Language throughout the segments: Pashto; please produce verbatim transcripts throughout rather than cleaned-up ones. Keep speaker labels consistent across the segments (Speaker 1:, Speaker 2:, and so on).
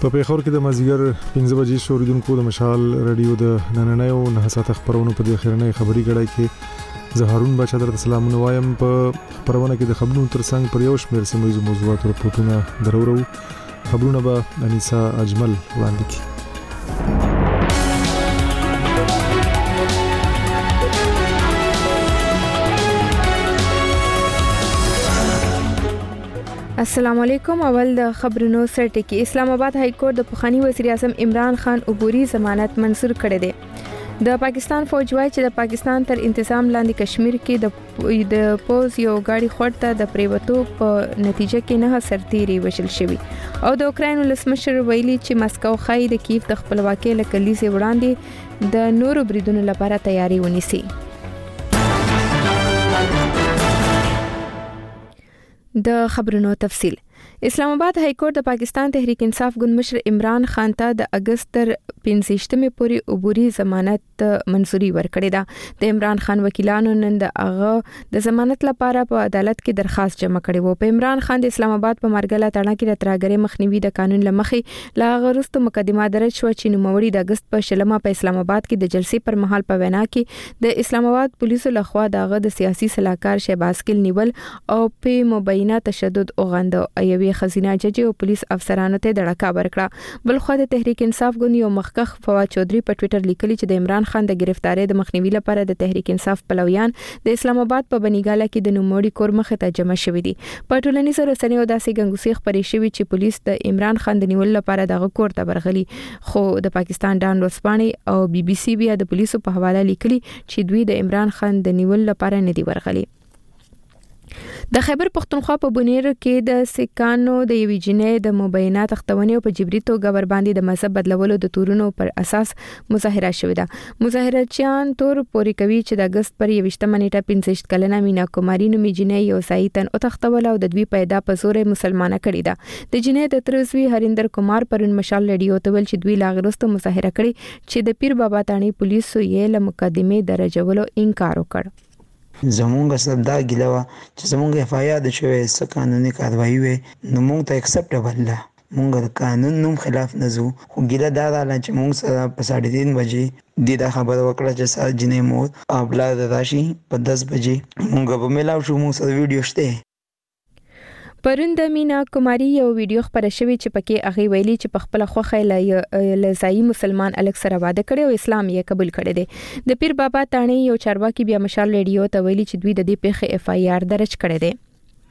Speaker 1: په پیښور کې د مازیګر پنځه بجې شو اوریدونکو د مشال رادیو د نننیو نه ساعت خبرونو په دې خیرنۍ خبري غړای کې زه هارون بچا درته سلامونه وایم. په خبرونه کې د خبرونو ترڅنګ پر یو شمېر سیمه موضوعات او راپورټونه درورو. خبرونه به انیسا اجمل وړاندې کړي.
Speaker 2: السلام علیکم. اول د خبرونو سرټکی. اسلام آباد های کورټ د پخوانی وزیر اعظم عمران خان عبوري ضمانت منظور کړی دی. د پاکستان فوج وايي چې د پاکستان تر انتظام لاندې کشمیر کې د د پوز یو غاړي خورته د پریوتو په نتیجه کې نه سرتيري وشل شوی او د اوکراین ولسمشر ویلي چې مسکو خای د کیف د خپلواکۍ لکلیزه وړاندې د نورو بریدونو لپاره تیاری ونیسي. د خبرونو تفصیل. اسلام آباد های کورټ د پاکستان تحریک انصاف ګوند مشر عمران خان ته د اگست تر پنځه پورې عبوري ضمانت منظوري ورکړې ده. د عمران خان وکیلانو نن د هغه د ضمانت لپاره په عدالت کې درخواست جمع کړې و. په عمران خان د اسلام آباد په مرګله تړه کې د ترګری مخنیوي د قانون لمخې لا غرست مقدمه درج شو چې نوموړي د اگست په شلمه په اسلام آباد کې د جلسې پر مهال په وینا کې د اسلام آباد پولیسو لخوا دغه د سیاسي سلاکار شهباز ګل نیول او په مبینه تشدد او غندو ایوي خزینه جج او پولیس افسرانو ته دړکا ورکړه. بل خو د تحریک انصاف ګوند یو مخکخ فواد چودري په ټوئیټر لیکلي چې د عمران خان د گرفتاری د مخنیوي لپاره د تحریک انصاف پلویان د اسلام آباد په بنیګاله کې د نوموړي کور مخه ته جمع شوي دي. په ټولنیزو رسنیو داسې ګنګوسې خبرې شوي چې پولیس د عمران خان د نیول لپاره دغه کور ته برغلي. خو د پاکستان ډان لوسپانی او بي بي سي بیا د پولیسو په حواله لیکلي چې دوی د عمران خان د نیول لپاره نه دی ورغلي. د خیبر پختونخوا په بونیر کې د سکانو د یوې جنې د مبینه تختونې په جبري توګه ور باندې د مذهب بدلولو د تورونو پر اساس مظاهره شوې ده. مظاهرچیان تور پوري کوي چې د اگست پر یوشتمه نیټه پنځه کلنه مینا کوماری نومي جنې یو سایتن او تختول او د دوی پیدا په زور مسلمانه کړې ده. د جنې د ترزوی هریندر کمار پرون مشال رادیو ته ول چې دوی لاغرسته مظاهره کړې چې د پیر بابا تانی پولیسو یې له مقدمه درجولو انکار وکړ.
Speaker 3: زمونږ سبدا ګلوا چې زمونږ اف آی آر د شوې س قانوني کاروایی وي نو مونږ ته اکسپټیبل ده. مونږ د قانون نوم خلاف نه زو خو ګیله دا ده چې مونږ سره په ساړه تین بجې د دا خبره وکړه چې سات جنې مو ابلا د راشي په دس بجې مونږ په ملاو شو. مونږ سره ویډیو شته.
Speaker 2: پرون د مینا کوماری یو ویډیو خبره شوې چې پکې هغه ویلي چې په خپل خوخه لزایي مسلمان الک سره واده کړي او اسلام یې قبول کړي دي. د پیر بابا تانی یو چارواکي بیا مشال رادیو ته ویلي چې دوی د دې پیښې اف آی آر درج کړي دي.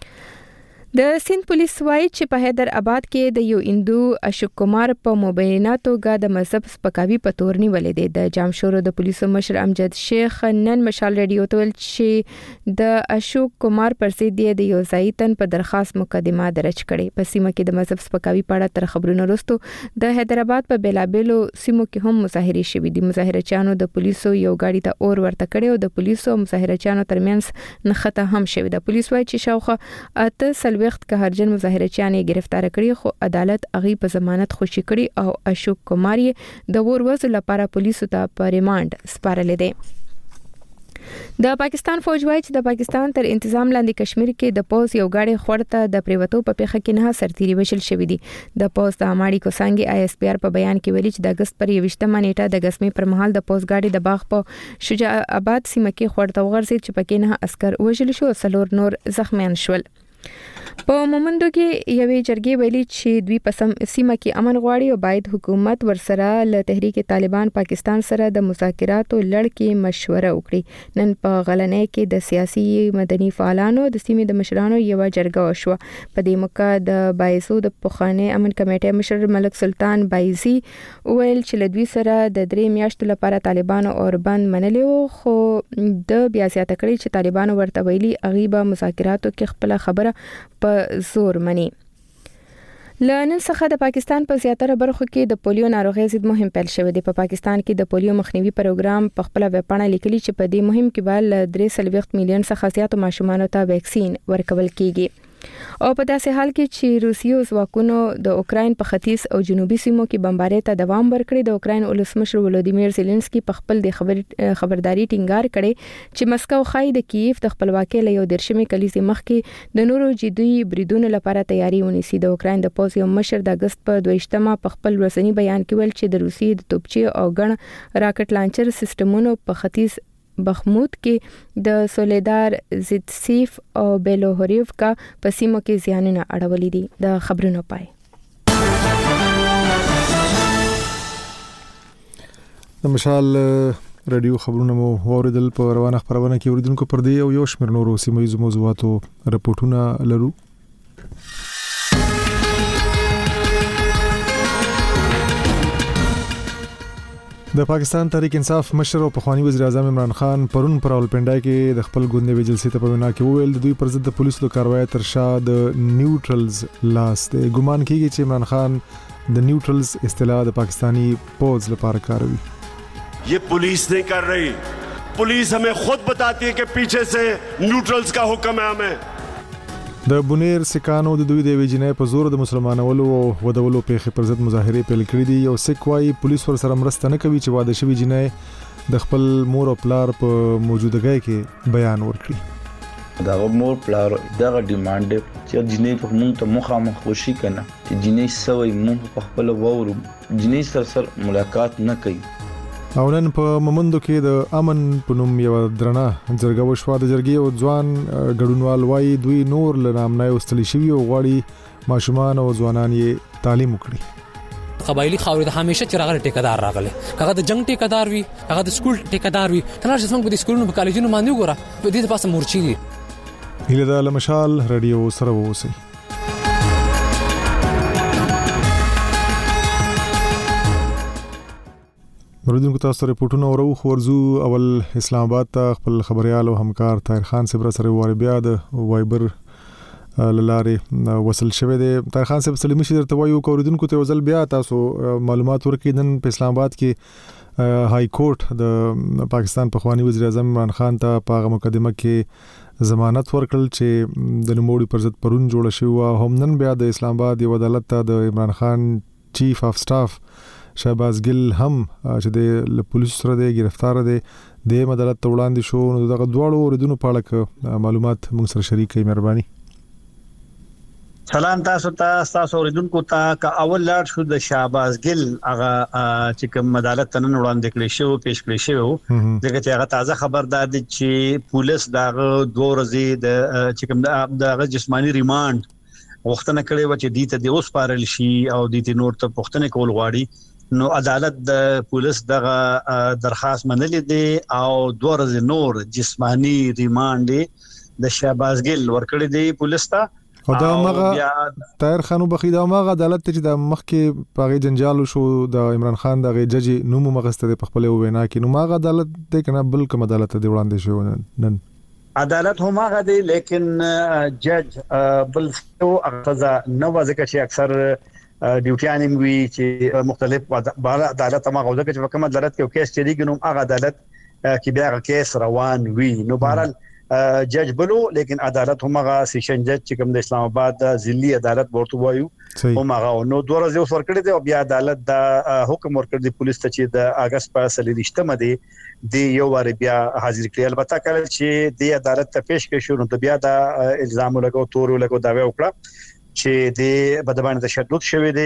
Speaker 2: د سند پولیس وايي چې په حیدر آباد کې د یو هندو اشوک کمار په مبینه توګه د مذهب سپکاوي په تور نیولې دي. د جامشورو د پولیسو مشر امجد شیخ نن مشال رادیو ته ویل چې د اشوک کمار پر ضد د یو ځایتن په درخواست مقدمه درج کړي. په سیمه کې د مذهب سپکاوي په اړه تر خبرونو وروسته د حیدر آباد په بیلابلو سیمو کې هم مظاهرې شوې دي. مظاهرچیانو د پولیسو یو غاډي ته اور ورته کړي او د پولیسو مظاهرچیانو ترمنځ نښته هم شوې ده. پولیس وايي چې شاوخه اته وخت که هرجن مظاهرچیان گرفتار کړي خو عدالت هغه په ضمانت خوشي کړي او اشوک کمار د وروزو لپاره پولیسو ته په ریماند سپارل دي. د پاکستان فوج وايي چې د پاکستان تر انتظام لاندې کشمیر کې د پوز یو غاړي خورته د پریوتو په پیښه کې نه سرتيري وشل شوې دي. د پوز د اماړي کوسانګي آی اس پی آر په بیان کې ویلي چې د اگست پر یوشتمه نیټه د غسمې پر مهال د پوز غاړي د باغ په شجاع آباد سیمه کې خورته وغورځید چې پکې نه عسكر وژل شو او څلور نور زخمیان شول. په مومندو کې یوې جرګې ویلي چې دوی په سیمه کې امن غواړي او باید حکومت ورسره له تحریک طالبان پاکستان سره د مذاکراتو لړ کې مشوره وکړي. نن په غلنۍ کې د سیاسي مدني فعالانو د سیمې د مشرانو یو جرګه وشوه. په دې موقع د بایسو د پخوانی امن کمیټې مشر ملک سلطان بایزي ویل چې له دوی سره د درې میاشتو لپاره طالبانو اوربند منلي وو خو د بیا زیاته کړي چې طالبانو ورته ویلي اغیبه مذاکراتو کې خپل خبره په زور مني. لنن څخه د پاکستان په زیاتره برخو کې د پولیو ناروغي ضد مهم پیل شوې ده. په پاکستان کې د پولیو مخنیوي پروګرام په خپل ویبپاڼه لیکلي چې په دې مهم کې بل درې سلويخت میلیون څخه زیات ماشومان ته ویکسین ورکول کیږي. او په داسې حال کې چې روسیو ځواکونو د اوکراین په ختیځ او جنوبي سیمو کې بمبارۍ ته دوام ورکړی، د اوکراین ولسمشر ولودیمیر زيلنسکي په خپل د خبر خبرداري ټینګار کړي چې مسکو خای د کیف د خپلواکۍ له یو درشمې کلیزې مخکې د نورو جدي بریدونو لپاره تیاری ونیسي. د اوکراین د پوځ یو مشر د اگست په دویشتمه په خپل ورځنی بیان کې ویل چې د روسي د توپچې او ګڼ راکټ لانچر سیستمونو په ختیځ بخمود کې د سولیدار زیتسیف او بیلوهوریوکا په سیمو کې زیانونه اړولې دي. د خبرونو پای
Speaker 1: د مشال رادیو خبرونه مو اوریدل په روانه خبرونه کې اوریدونکو پر دی او یو شمېر نورو سیمایي موضوعاتو رپورټونه لرو. د پاکستان تحریک انصاف مشر او پخوانی وزیر اعظم عمران خان پرون پر راولپنډای کې د خپل ګوندې جلسې ته په وینا کې وویل د دوی پر ضد د پولیسو د کاروایی تر شا د نیوټرلز لاس دی. ګومان کیږي چې عمران خان د نیوټرلز اصطلاح د پاکستانی پوز لپاره کاروي.
Speaker 4: ये पुलिस नहीं कर रही, पुलिस हमें खुद बताती है कि पीछे से न्यूट्रल्स का हुक्म है हमें.
Speaker 1: د بونیر سکانو د دوی د ویجنې په زور د مسلمانانو او ودولو په خپل ضد مظاهره پیل کړې دي. یو سکوای پولیس ور سره مرسته نه کوي چې واده شوی جنې د خپل مور او پلار په موجودګۍ کې بیان ورکړي.
Speaker 5: دا مور پلار دغه ډیماند چې جنې په مونږ ته مخامخ خوشي کنه چې جنې سوي مونږ په خپل وورو جنې سره سره ملاقات نه کوي.
Speaker 1: او نن په ممندو کې د امن په نوم یو درنه جرګه وشوه. د جرګې او ځوان ګډونوال وایي دوی نور له نامنای واستلی شوي او غواړي ماشومان او ځوانان یې تعلیم وکړي.
Speaker 6: قبایلی خاورې د همیشه چې راغلي ټیکدار راغلي، هغه د جنگ ټیکدار وي، هغه د سکول ټیکدار وي. تلل چې څنګه په سکولونو په کالجونو باندې وګوره په دې پاسه مورچی دي.
Speaker 1: هله د لمشال رادیو سره ووسی. مرودونکو تاسو رپورټونه اورو خورزو اول اسلام آباد ته خپل خبريال او همکار طاهر خان صبر سره واره بیا د وایبر لاره وصل شوه دی. طاهر خان صاحب سلامي شه درته وایو کوریدونکو ته وزل بیا تاسو معلومات ورکړئ. نن په اسلام آباد کې های کورټ د پاکستان پخوانی وزیر اعظم عمران خان ته په مقدمه کې ضمانت ورکړل چې د نوموړي پر ضد پرون جوړ شو. هم نن بیا د اسلام آباد یو عدالت ته د عمران خان چیف اف سټاف شهباز ګل هم چې د پولیسو سره د گرفتار دي د عدالت ته وړاندې شو. نو دغه دواړو اوریدونکو په اړه معلومات موږ سره شریک کړئ مهرباني.
Speaker 7: سلام تاسو ته تاسو اوریدونکو ته کا اول لاړ شو د شهباز ګل هغه چې کوم عدالت ته نن وړاندې کړی شو پیش کړی شو دغه چې هغه تازه خبردار دي چې پولیس دغه دوه ورځې د چې کوم دغه جسمانی ریماند وختونه کړي و چې دې ته د اوس پارل شي او دې ته نور ته پښتنه کول غواړي. نو عدالت د پولیس دغه درخواست منلې دي او دوه ورځې نور جسمانی ریماند د شهباز ګل ورکړي دي پولیس ته.
Speaker 1: او دا مغه طاهر خانو بخیدا مغه عدالت چې د مخ کې پاغي جنجال شو د عمران خان دغه جج نوم مغسته په خپل وینا کې نو مغه عدالت د کنه بل کوم عدالت دی وړاندې شو. نن
Speaker 7: عدالت هم هغه دی لیکن جج بل څو اقتضا نو ځکه چې اکثر ډیوټیانینګ وی چې مختلف بار عدالت ما غوډه کې په کوم عدالت کې کیس چریږي نو هغه عدالت کې بیا کیس روان وی نو بهرال جج بلو لیکن عدالت هم هغه سیشن جج چې کوم د اسلام آباد ضلعي عدالت ورته وایو هم هغه نو دوه ورځې اوس ورکړي دي او بیا عدالت د حکم ورکړي دي پولیس ته چې د اگست په سلیریشتمه دي د یو واره بیا حاضر کړي. البته کله چې د عدالت ته پیش کړي شو نو بیا د الزام لګو تور لګو دا وکړه چې د بدبان تشدد شوی دی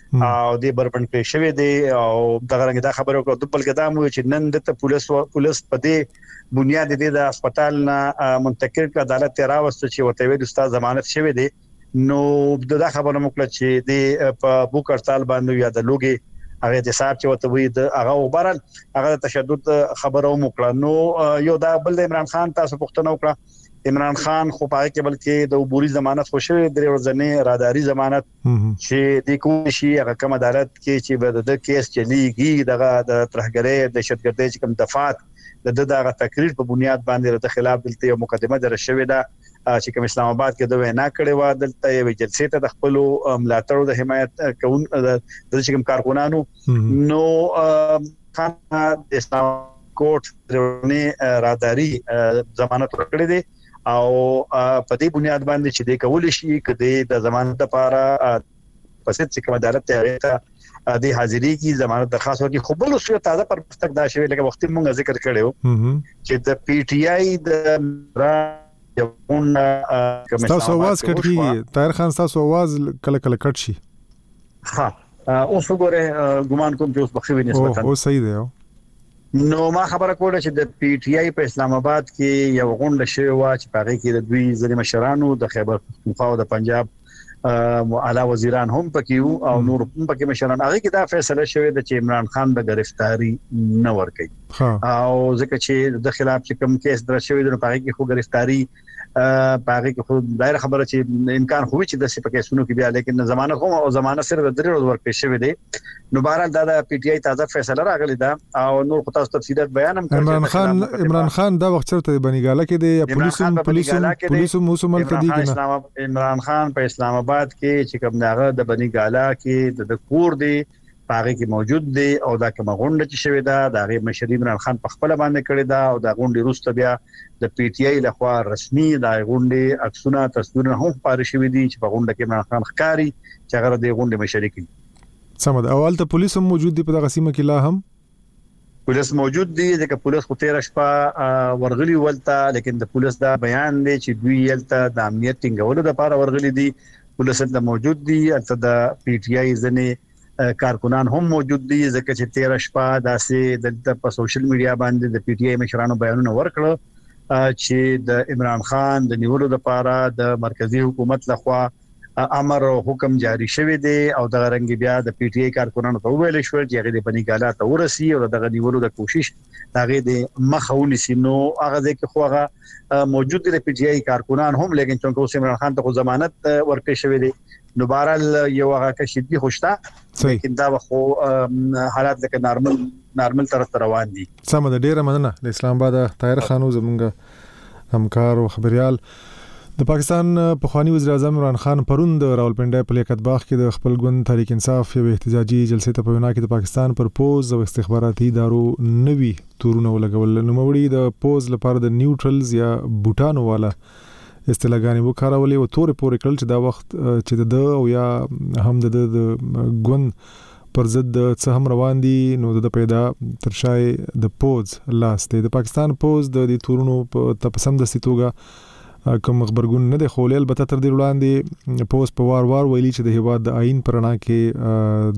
Speaker 7: او د بربند کې شوی دی او دغه رنګ دا خبره وکړه د بل قدم چې نن د پولیس پولیس په دې بنیاد دې د هسپتال نه منتقل کړ عدالت ته راوست چې ورته ویل استاد ضمانت شوی دی. نو دا خبره موکړه چې د په بوک هړتال باندې یا د لوګي هغه د صاحب چې وته وی د هغه وبرل هغه تشدد خبره موکړه. نو یو دا بل د عمران خان تاسو پوښتنه وکړه عمران خان خو پای کې بلکې د عبوري ضمانت خوشوي د ورځنی راداري ضمانت چې د کوم شي هغه کوم عدالت کې چې به د کیس چلیږي دغه د ترهګرۍ د شتګردۍ چې کوم دفعات د دغه تقریر په بنیاد باندې د خلاف دلته یو مقدمه در شوې ده چې کوم اسلام آباد کې د وینا کړې و دلته یو جلسې ته د خپل ملاتړو د حمایت کوون د کوم کارکونانو نو خان د اسلام کورټ درونی راداري ضمانت ورکړې دي او په دې بنیاد باندې چې د کول شي کده د ضمانت لپاره پسې چې کوم عدالت ته د حاضری کی ضمانت درخواست ورکړي. خو بل اوس یو تازه پرمختګ دا شوی لکه وخت مونږ ذکر کړو چې د پی ټی آی د یو اون
Speaker 1: تاسو आवाज کټی طاهر خان تاسو आवाज کله کله کټ شي.
Speaker 7: ها اوس وګوره ګمان کوم چې اوس بخښوي نسبت
Speaker 1: او صحیح دی.
Speaker 7: نو ما خبره کوله چې د پی ټی آی په اسلام آباد کې یو غونډه شوی و چې پاره کې د دوی ځینې مشرانو د خیبر پختونخوا او د پنجاب اعلی وزیران هم پکې وو او نور هم پکې مشران. هغه کې دا فیصله شوی د چې عمران خان د گرفتاری نه ورکړي او ځکه چې د خلاف چې کوم کیس در شوی د پاره کې خو گرفتاری پاره کې خو دایره خبره چې امکان خو چې د څه پکې سونو کې بیا لیکن زمانه خو او زمانه صرف د درې ورځې ورکړي شوی دی. نو بهرحال دا د پی ټی آی تازه فیصله راغلی دا او نور خو تاسو تفصیلات بیان هم کړئ.
Speaker 1: عمران خان عمران خان دا وخت چرته بنیګاله کې دی پولیسو پولیسو پولیسو موسمل کې دی کنه.
Speaker 7: عمران خان په اسلام آباد کې چې کوم داغه د بنیګاله کې د کور دی پاره کې موجود دی او دا کوم غونډه چې شوی دا د غیر مشر عمران خان په خپل باندې کړی دا او دا غونډه روسته بیا د پی ټی آی لخوا رسمي دا غونډه عکسونه تصویرونه هم پاره شوی دي چې په غونډه کې عمران خان ښکاری چې هغه د غونډه مشرک دي.
Speaker 1: سمد اول ته پولیس هم موجود دي په دغه سیمه کې لا هم
Speaker 7: پولیس موجود دي ځکه پولیس خو تیر شپه ورغلي ولته لیکن د پولیس دا بیان دی چې دوی یلته د امنیت ټینګولو لپاره ورغلي دي. پولیس ته موجود دي البته د پی ټی آی ځنې کارکونان هم موجود دي ځکه چې تیر شپه داسې د په سوشل میډیا باندې د پی ټی آی مشرانو بیانونه ورکړه چې د عمران خان د نیولو لپاره د مرکزی حکومت لخوا امر او حکم جاری شوی دی او د رنګ بیا د پی ټی آی کارکونانو ته ویل شو چې هغه د بنیګاله ته ورسی او د نیولو د کوشش هغه د مخاوني سينو هغه د خو هغه موجود دي پی ټی آی کارکونان هم لیکن چې عمران خان ته ضمانت ورکړي شوی دی. نو بهرحال یو هغه کې شدي خوشته لیکن دا خو حالات لکه نارمل نارمل طرف روان دي.
Speaker 1: سم د ډیره مننه د اسلام آباد طاهر خانو زمونږ همکار او خبريال. د پاکستان پخوانی وزیر اعظم عمران خان پرون د راولپنډي په لیاقت باغ کې د خپل ګوند تحریک انصاف یو احتجاجي جلسې ته په وینا کې د پاکستان پر پوز او استخباراتي ادارو نوي تورونه ولګول. نو موري د پوز لپاره د نیوټرلز یا بوټانو والا استلاګانی وکړولې او تور پورې کړل چې دا وخت چې د او یا هم د ګوند پر ضد څه هم روان دي نو د پیدا ترشای د پوز لاسته د پاکستان پوز د تورونو په تپسم د ستوګه کوم خبرګون نه دی خولې البته تر دې وړاندې پوز په وار وار ویلي چې د هیواد د آئین پرنا کې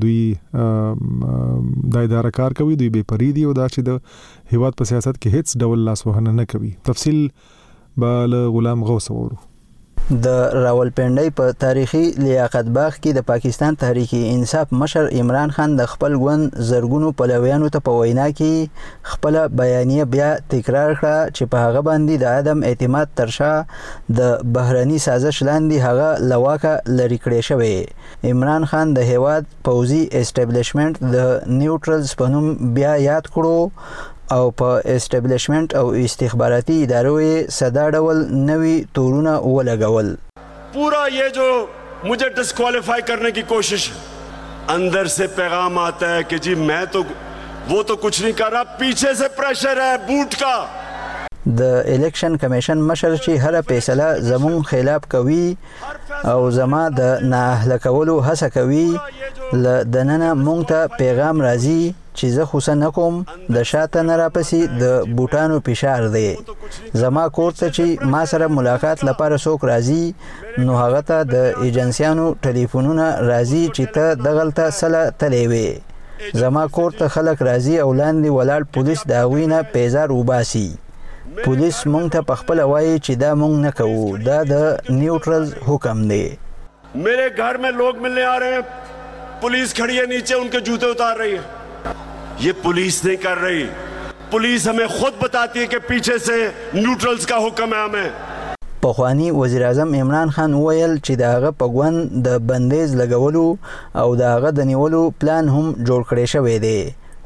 Speaker 1: دوی د اداره کار کوي دوی بے پری دي او دا چې د هیواد په سیاست کې هیڅ ډول لاس وهنه نه کوي. تفصیل بل غلام غوث ورو.
Speaker 8: د راولپنډي په تاریخي لیاقت باغ کې د پاکستان تحریک انصاف مشر عمران خان د خپل ګوند زرګونو پلویانو ته په وینا کې خپل بیانیه بیا تکرار کړه چې په هغه باندې د عدم اعتماد ترشا د بهرني سازش لاندې هغه لواکه لری کړی شوی. عمران خان د هیواد پوزي اسټابلیشمنت د نیوټرلز په نوم بیا یاد کړو او په اسټابلیشمنت او استخباراتي ادارو یې صدا ډول نوي تورونه ولګول.
Speaker 4: पूरा ये जो मुझे डिस्क्वालीफाई करने की कोशिश अंदर से पैगाम आता है कि जी मैं तो वो तो कुछ नहीं कर रहा पीछे से प्रेशर है बूट का.
Speaker 8: د الیکشن کمیشن مشر چې هر فیصله زمون خلاف کوي او زما د نااهله کولو هڅه کوي ل دننه مونږ ته پیغام راځي چې زه خو نکوم د شاته نه راپسې د بوټانو فشار دی. زما کور ته چې ما سره ملاقات لپاره څوک راځي نو هغه ته د ایجنسیانو ټلیفونونه راځي چې ته دغلته سله تلې وې. زما کور ته خلک راځي او لاندې ولاړ پولیس دا وینه پیزار وباسي. پولیس مونږ ته پخپل وایي چې دا مونږ نه کوو دا د نیوټرلز حکم دی.
Speaker 4: मेरे घर में लोग मिलने आ रहे हैं पुलिस खड़ी है नीचे उनके जूते उतार रही है. ये पुलिस नहीं कर रही पुलिस हमें खुद बताती है कि पीछे से न्यूट्रल्स का हुक्म है हमें.
Speaker 8: پخوانی وزیر اعظم عمران خان ویل چې داغه په ګوند د بندیز لګولو او داغه د نیولو پلان هم جوړ کړی شوی دی.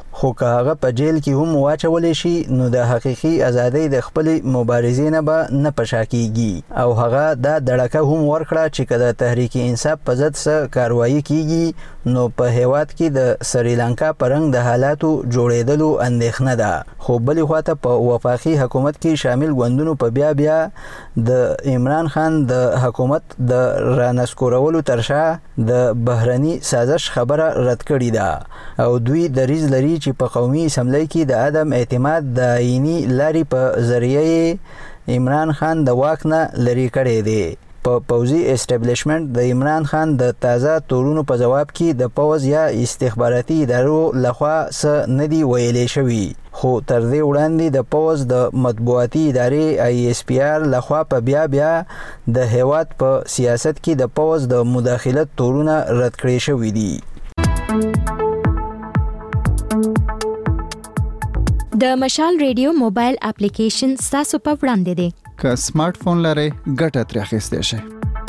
Speaker 8: خو که هغه په جیل کې هم واچولی شي نو د حقیقي ازادۍ د خپلې مبارزې نه به نه پشا کیږي او هغه دا دړکه هم ورکړه چې که د تحریک انصاف په ضد څه کاروایي کیږي نو په هیواد کې د سریلانکا په رنګ د حالاتو جوړېدلو اندېښنه ده. خو بلې خواته په وفاقي حکومت کې شامل ګوندونو په بیا بیا د عمران خان د حکومت د رانسکورولو تر شا د بهرني سازش خبره رد کړې ده او دوی دریځ لري چې په قومي اسمبلی کې د عدم اعتماد د آئینی لارې په ذریعه عمران خان د واک نه لرې کړی دی. په پوځي اسټابلیشمنت د عمران خان د تازه تورونو په جواب کې د پوځ یا استخباراتي ادارو لخوا څه نه دی ویلې شوي، خو تر دې وړاندې د پوځ د مطبوعاتي ادارې آی ایس پی آر لخوا په بیا بیا د هیواد په سیاست کې د پوځ د مداخلت تورونه رد کړي شوي دي.
Speaker 9: د مشال ریډیو موبایل اپلیکیشن ستاسو په وړاندې دی.
Speaker 10: که سمارټ فون لرئ ګټه ترې اخیستی شئ.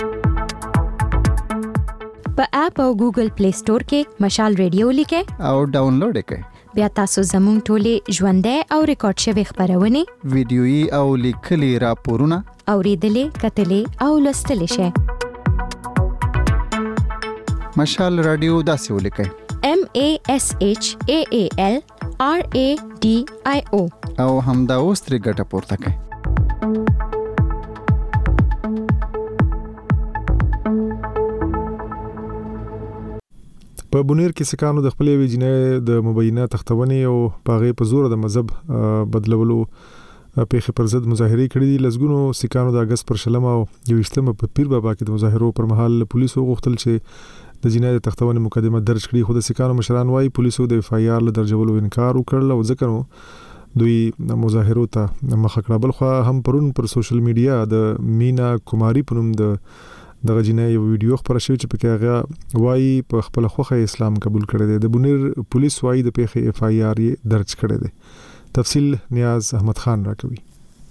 Speaker 9: په اپ او ګوګل پلی سٹور کې مشال ریډیو لیکئ
Speaker 10: او ډاونلوډ یې کړئ.
Speaker 9: بیا تاسو زموږ ټولې ژوندۍ او ریکارډ شوي خپرونې،
Speaker 10: ویډیويي او لیکلي راپورونه
Speaker 9: اورېدلې، کتلې او لوستلی شئ.
Speaker 10: مشال رادیو داسې ولیکئ:
Speaker 9: M A S H A A L R A D I O
Speaker 10: او همدا اوس ترې ګټه پورته کړئ.
Speaker 1: په بونیر کې سکانو د خپلې ویجنې د مبینه تختونې او پاغې په زور د مذهب بدلولو پیښې پر ضد مظاهرې کړې دي. لسګونو سکانو د اگست پر شلمه او یوشتمه په پیر بابا کې د مظاهرو پر مهال پولیسو غوښتل چې د جنایت تختونې مقدمه درج کړي، خو د سکانو مشران وايي پولیسو د اف آی آر له درجولو انکار وکړل او ځکه نو دوی مظاهرو ته مخه کړه. بل خو هم پرون پر سوشل میډیا د مینا کوماری په نوم د دغه جنایي ویډیو خبره شوې چې پکې هغه وايي په خپل خوخه اسلام قبول کړی دی. د بونیر پولیس وايي د پیښې اف آی آر یې درج کړی دی. تفصیل نیاز احمد خان راکوي.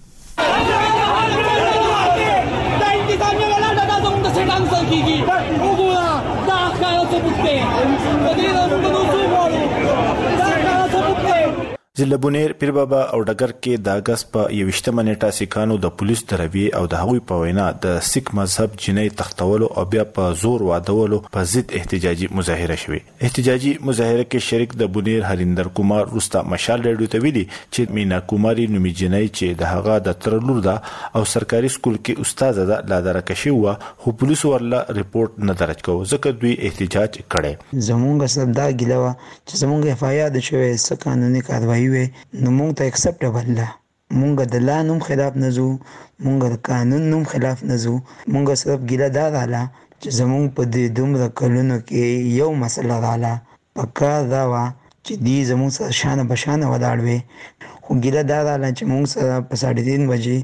Speaker 11: ضلع بونیر پیر بابا او ډګر کې د اگست په یوشتمه نیټه سکانو د پولیس دروي او د هغوی په وینا د سیک مذهب جنایي تختولو او بیا په زور وادولو په ضد احتجاجي مظاهره شوې. احتجاجي مظاهره کې شریک د بونیر هریندر کومار روستا مشال ریډیو ته ویلي چې مینا کوماری نومي جنایي چې د هغه د ترلور ده او سرکاري سکول کې استاد ده لا درکشي و، خو پولیس ورله ریپورت نه درج کوي ځکه دوی احتجاج کړي.
Speaker 3: زمونږ سره دا ګیلوه چې زمونږ اف آی آر د شوی څه قانوني کاروایی نو مونږ ته اکسپټیبل ده. مونږ د لا نوم خلاف نه ځو، مونږ د قانون نوم خلاف نه ځو. مونږ صرف ګیله دا رااله چې زمونږ په دې دومره کلونو کې یو مسله رااله، پکار دا وه چې دی زمونږ سره شانه بشانه ولاړ وي. خو ګیله دا رااله چې مونږ سره په ساړه تین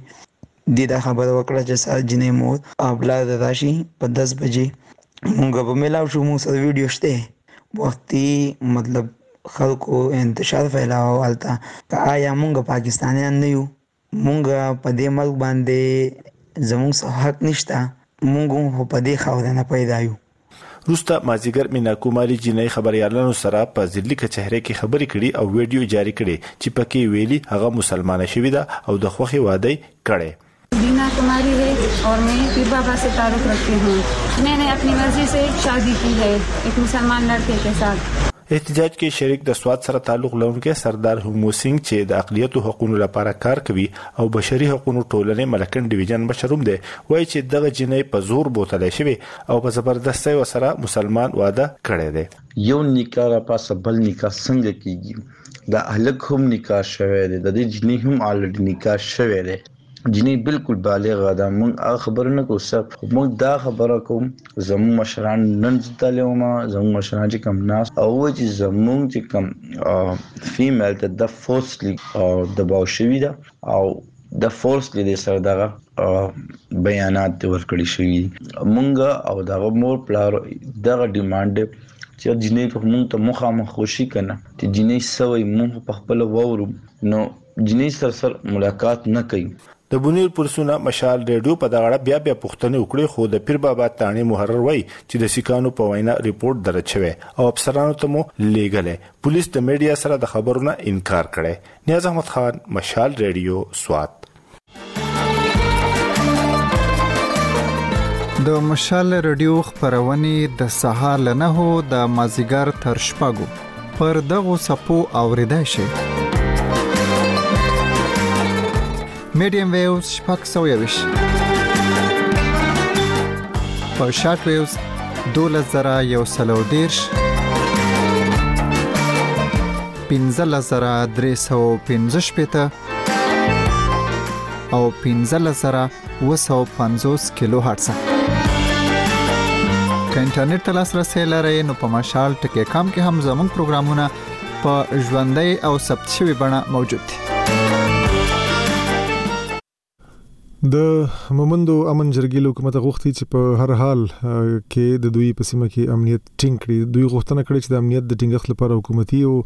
Speaker 3: بجې دی دا خبره وکړه چې سر جنۍ مور او پلار د راشي په دس بجې مونږ به میلاو شو. مونږ سره ویډیو شته وختي مطلب خلکو انتشار پھیلاو التا که آیا مونږ پاکستانیان نه یو، مونږ په دې ملک باندې زمونږ څه حق نشته، مونږ هم په دې خاوره نه پیدا یو.
Speaker 11: روستا مازیګر مینا کوماری جنایي خبريالانو سره په ضلع کچهره کې خبرې کړي او ویډیو جاری کړي چې پکې ویلي هغه مسلمانه شوی ده او د خوخي واده کړي.
Speaker 12: मीना कुमारी है और मैं पीर बाबा से ताल्लुक़ रखती हूँ. मैंने अपनी मर्जी से शादी की है एक मुसलमान लड़के के साथ.
Speaker 11: احتجاج کې شریک د سواد سره تعلق لرونکي سردار همو سنگ چې د اقلیتو حقوقو لپاره کار کوي او بشري حقوقو ټولنې ملکن ډیویژن مشروم دی، وایي چې دغه جنۍ په زور بوتلای شوی او په زبردستۍ وسره مسلمان واده کړی دی.
Speaker 5: یو نکاح را پاسه بل نکاح څنګه کیږي؟ د اهلک هم نکاح شوی دی، د دې جنۍ هم الریډي نکاح شوی دی. جنۍ بالکل بالغه ده. موږ خبر نه کوو صرف موږ دا خبره کوم زموږ مشران نن ځتلو ما زموږ مشران چې کم ناس او چې زموږ چې کم فیمیل ته د فورسلی د باو شوی ده او د فورسلی د سره دغه بیانات ورکړي شوی. موږ او دغه مور پلار دغه ډیماند چې جنۍ په موږ ته مخامخ خوشي کنه چې جنۍ سوي موږ په خپل وورو نو جنۍ سره سره ملاقات نه کوي.
Speaker 11: د بونیر پرسونه مشال ریډیو په دغه بیا بیا پوښتنه وکړي خو د پیر بابا تانی محرر وای چې د سکانو په وینا ریپورت درج شوی او افسرانو ته مو لیګلې پولیس د میډیا سره د خبرونو انکار کړي نیاز احمد خان مشال ریډیو سوات
Speaker 10: د مشال ریډیو خبرونه د سهار لنه هو د مازیګر تر شپږو پر دغه سپو اوریدای شي میډیم ویوز شپږ سوه یوش په شارټ ویوز دولس زره یو سلو دیرش پنځلس زره درې سوه پنځه شپېته او پنځلس زره اوه سوه پنځوس کیلو هرتز که انټرنیټ ته لاسرسی لرئ نو په مشال ټکی کام کې هم زموږ پروګرامونه په ژوندۍ او ثبت شوي بڼه موجود دي.
Speaker 1: د مومندو امن جرګې حکومت غوښتي چې په هر حال کې د دوی په سیمه کې امنیت ټینګ کړي. دوی غوښتنه کړې چې د امنیت د ټینګښت لپاره حکومتي او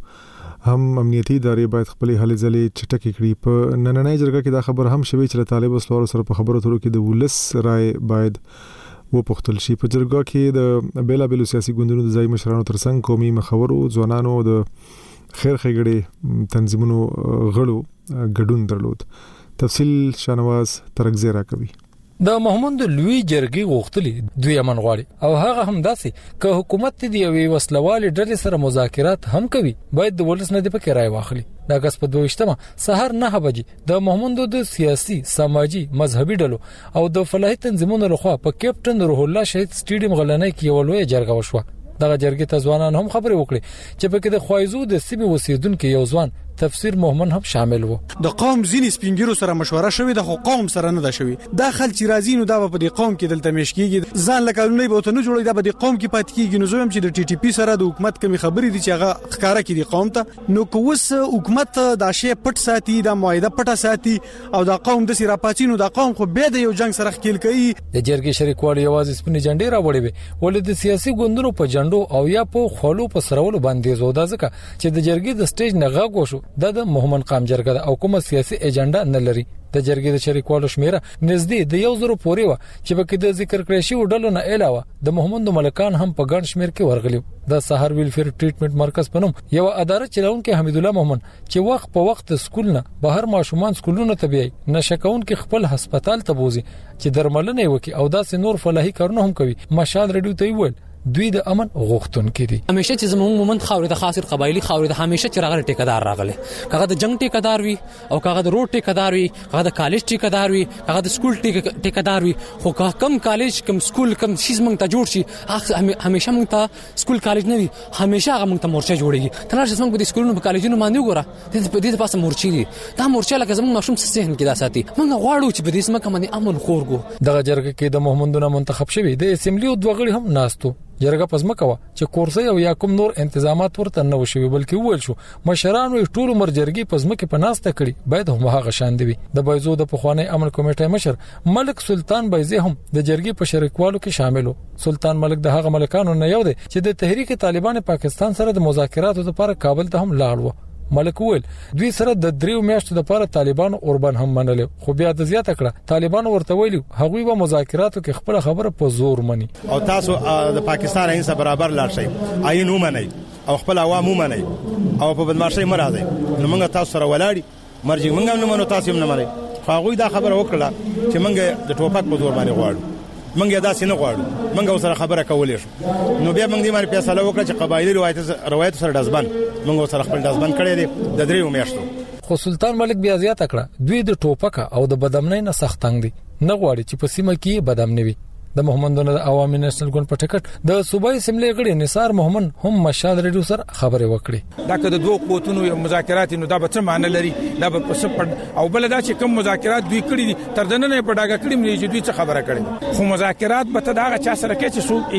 Speaker 1: هم امنیتي ادارې باید خپل هلې ځلې چټکې کړي. په نننۍ جرګه کې دا خبر هم شوی چې طالب اسلام سره په خبرو اترو کې د ولس رائے باید و پختل شي. په جرګه کې د بیلا بیلو سیاسي ګوندونو د ځای مشرانو ترڅنګ قومي مخورو ځوانانو د خیر ښېګړې تنظیمونو غړو ګډون درلود. تفصیل شانواز ترکزی را کوي.
Speaker 13: د محمد لوی جرګي غوښتلې دوی امن غواړي او هغه هم داسې که حکومت دې یوې وسلوالې ډلې سره مذاکرات هم کوي باید د ولس نه د پکې رائے واخلي. د اگست په دویشتمه سحر نه بجې د محمد د سیاسي سماجی مذهبي ډلو او د فلاحي تنظیمونو لخوا په کیپټن روح الله شهید سټیډیم غلنۍ کې یو لوی جرګه وشوه. دغه جرګې ته ځوانان هم خبرې وکړي چې پکې د خوایزو د سیمې اوسیدونکو یو ځوان تفسیر محمد هم شامل وو.
Speaker 14: د قوم ځینې سپینګیرو سره مشوره شوې د خو قوم سره نه ده شوې. دا خل چې راځي نو دا په دې قوم کې دلته مشکیږي ځان لکه لونی به ته نه جوړي دا په دې قوم کې پات کیږي. نو زویم چې د ټي ټي پی سره د حکومت کمی خبرې دي چې هغه ښکارا کړي قوم ته نو کوس حکومت دا شی پټ ساتي دا معاهده پټه ساتي او دا قوم د سیرا پاتینو دا قوم خو به د یو جنگ سره خکېل کوي.
Speaker 13: د جرګې شریکوالي یوازې سپینې جنډې راوړي وي ولې د سیاسي ګوندونو په جنډو او یا په خولو په سرولو باندې زودا ځکه چې د جرګې د سټیج نه غاغ وشو د محمد قام جرګه او کومه سیاسي ایجنډا نه لري. د جرګې د شریکوالو شمیره نږدې د یو زرو پورې و چې پکې د ذکر کړی شی ډلو نه علاوه د محمد ملکان هم په ګڼ شمیر کې ورغلي. د سحر ویلفیر ټریټمنټ مرکز پنوم یو اداره چلونکو حمید الله محمد چې وخت په وخت سکول نه بهر ماشومان سکولونو ته بیاي نشکون کې خپل هسپتال ته بوزي چې درملنه وکي او داسې نور فلاحي کارونه هم کوي. مشال ریډیو ته ویل دوی د امن غوښتونکي دي.
Speaker 6: همیشه چې زموږ مومند خاورې د خاصر قبایلی خاورې د همیشه چې راغلي ټیکدار راغلي کغه د جنگ ټیکدار وي او کغه د روډ ټیکدار وي کغه د کالج ټیکدار وي کغه د سکول ټیکدار وي خو کم کالج کم سکول کم شیز مونږ ته جوړ شي همیشه مونږ ته سکول کالج نه وي همیشه هغه مونږ ته مورچه جوړيږي. تنه چې څنګه د سکولونو په کالجونو باندې وګوره د دې په پاسه مورچې دي دا مورچه لکه زموږ ماشوم سسهن کې دا ساتي مونږ غواړو چې په دې سم باندې امن خورګو.
Speaker 13: دغه جرګه کې د محمدونه منتخب شوی د اسمبلی دوه غړي هم ناستو. جرګه پزما کوا چې کورسي او یا کوم نور تنظیمات ورته نه وشوي بلکې وویل شو مشرانو ټول عمر جرګي پزما کې پناسته کړي باید هم هغه شان دی. د بایزو د پخوانی امن کمیټې مشر ملک سلطان بایزي هم د جرګي په شریکوالو کې شامل وو. سلطان ملک د هغه ملکانو نه یو دی چې د تحریک طالبان پاکستان سره د مذاکراتو لپاره کابل ته هم لاړ وو. ملک ویل دوی سره د دریو میاشتو لپاره طالبان اوربان هم منل خو بیا د زیات کړه طالبان ورته ویلي هغوی به مذاکراتو کې خپل خبره په زور مني
Speaker 15: او تاسو د پاکستان عین سره برابر لاړ شئ عین ومنئ او خپل عوام ومنئ او په بدمعشي مرادي نو موږ تاسو سره ولاړی مرجی موږ هم نه منو تاسو هم نه منئ. هغوی دا خبره وکړه چې موږ د ټوپک په زور باندې غواړو منګه داسې نه غواړو منګه سره خبره کولې شو نو بیا موږ دې باندې فیصله وکړه چې قبایلی روایت روایت سره دزبن موږ سره خپل دزبن کړی دی د دریو میاشتو.
Speaker 13: خو سلطان ملک بیا زیاته کړه دوی د ټوپک او د بدامنۍ نه سخت تنګ دي نه غواړي چې په سیمه کې بدامنۍ وي. د محمدونو د عوامي نېشنل ګوند په ټکټ د صوبایي اسمبلی غړي نثار محمد هم مشال ریډیو سره خبرې وکړي.
Speaker 16: دا که د دوه قوتونو یو مذاکرات نو دا به څه معنی لري دا به سپړ او بل دا چې کوم مذاکرات دوی کړی دي تر دنه نه په ډاګه کړی مې چې دوی څه خبره کړي خو مذاکرات به ته دا چا سره کې چې سو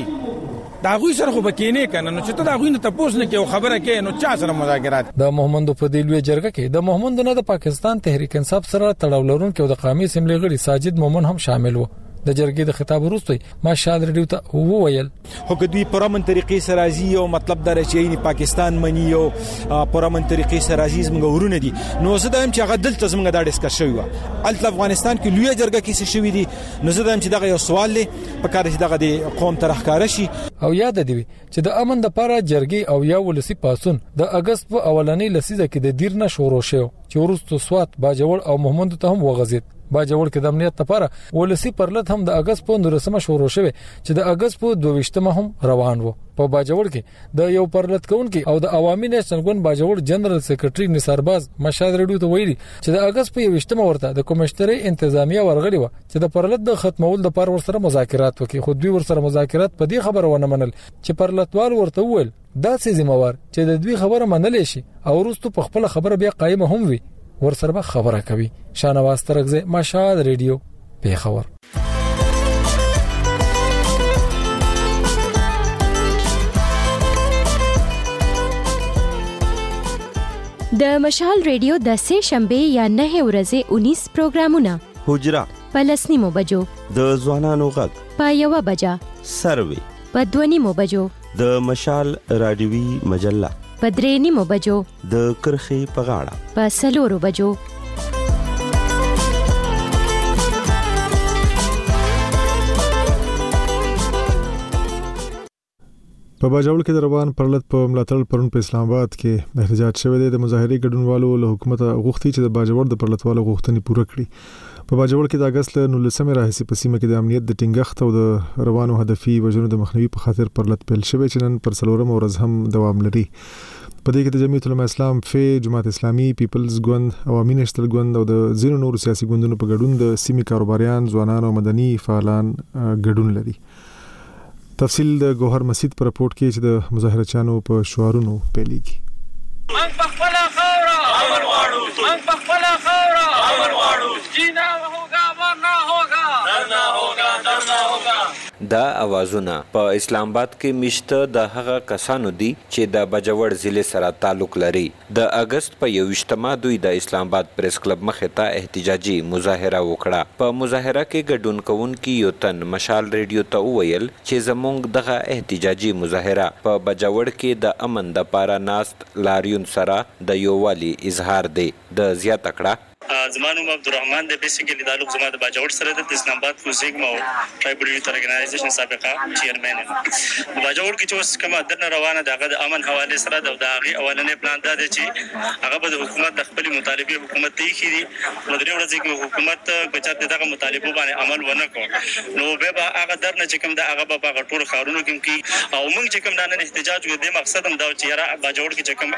Speaker 16: افیکټي دا غوي سره خو بکینه کنه نو چې ته دا غوي نه تاسو نه کې خبره کې نو چا سره مذاکرات.
Speaker 13: د محمد په دې لوی جرګه کې د محمد نه د پاکستان تحریک انصاف سره تړاو لرونکو د قومي اسمبلی غړي ساجد مومن هم شامل وو. د جرګې د خطاب وروسته ماشال ریډیو ته وویل
Speaker 17: خو کدی پرامن طریقې سره راځي او مطلب دا چې یې پاکستان منی او پرامن طریقې سره راځي زموږ ورونه دي نو زه دا هم چې هغه دلته زموږ دا ډیسکس شوی و الته افغانستان کې لوی جرګه کې څه شوی دي نو زه دا هم چې دا یو سوال دی په کار چې دغه د قوم ترخکاره شي
Speaker 13: او یاد دی چې د امن د لپاره جرګې او یا ولسی پاسون د اگست په اولنۍ لسیزه کې د دیر نه شروع شو چې ورستو سوات باجوړ او محمد ته هم وغزید باجوړ کې د امنیت لپاره ولسی پرلط هم د اگست په نورسمه شروع شوه چې د اگست په دوه هم روان وو په باجوړ کې د یو پرلط کونکي او د عوامي نېشنل ګوند باجوړ جنرال سیکریټري نثارباز مشاد ریډیو ته ویلي چې د اگست په یوشتمه ورته د کمشنري انتظامیه ورغلی و چې د پرلط د ختمول د پر ورسره مذاکرات وکړي خو دوی ورسره مذاکرات په دې خبره ونه منل چې پرلطوال ورته وویل دا څه ذمہوار چې د دوی خبره منلې شي او وروسته په خپل خبره بیا قائم هم وي ورسره خبره کوي شانواز ترغزه مشاد ریډیو پیښور
Speaker 9: د مشال ریډیو د سه شنبه یا نه ورځې انیس پروګرامونه
Speaker 18: حجرا
Speaker 9: پلسنیمو بجو
Speaker 18: د ځوانانو غږ
Speaker 9: پایوا بجا
Speaker 18: سروي
Speaker 9: پدونیمو بجو
Speaker 18: د مشال رادیوي مجله
Speaker 9: پدرینیمو بجو
Speaker 18: د کرخي پغاړه
Speaker 9: په سلورو بجو
Speaker 1: په باجوړ کې د روان پرلط په ملاتړ پرون په اسلام آباد کې احتجاج شوه د مظاهرې ګډونوالو له حکومت غوښتي چې د باجوړ د پرلطوالو غوښتنې پوره کړي په باجوړ کې د اگست له نولسمې راهیسې په سیمه کې د امنیت د ټینګښت او د روانو هدفي وجونو د مخنیوي په خاطر پرلط پیل شوی چې نن پر څلورم ورځ هم دوام لري په دې کې د جمعیت العلماء اسلام فی جماعت اسلامي پیپلز ګوند عوامي نېشنل ګوند او د ځینو نورو سیاسي ګوندونو په ګډون د سیمې کاروباریان ځوانان او مدني فعالان ګډون لري تفصیل د گوهر مسجد پر رپورت کې چې د مظاهره چانو په شعارونو پیلېږي
Speaker 19: من بخلا خورا امن واړو من بخلا خورا امن واړو جینا ہوگا ورنا ہوگا درنا ہوگا درنا ہوگا
Speaker 20: دا اوازونه په اسلام آباد کې مشته د هغه کسانو دي چې د بجوړ ضلع سره تعلق لري د اگست په یوشتمه دوی د اسلام آباد پریس کلب مخې ته احتجاجي مظاهره وکړه په مظاهره کې ګډون کوونکي یو تن مشال ریډیو ته وویل چې زموږ دغه احتجاجي مظاهره په بجوړ کې د امن د پاره ناست لاریون سره د یووالي اظهار دی د زیات کړه
Speaker 21: زمانو عبدالرحمن د بیسیکلی تعلق زما د باجوړ سره د اسلام آباد کو زیګما او ټرایبل یوث ارګنایزیشن سابقه چیرمن یم باجوړ کې چې کومه درنه روانه دغه د امن حواله سره د داغي اولنې پلان دا دی چې هغه به د حکومت د خپل مطالبه حکومت ته خېری نو درې ورځې کې حکومت بچات دغه مطالبه باندې عمل ونه کړ نو به هغه درنه چې کوم د هغه به غټور خارونو کې او موږ چې کوم دانه احتجاج و د مقصد هم دا چې را باجوړ کې چې کوم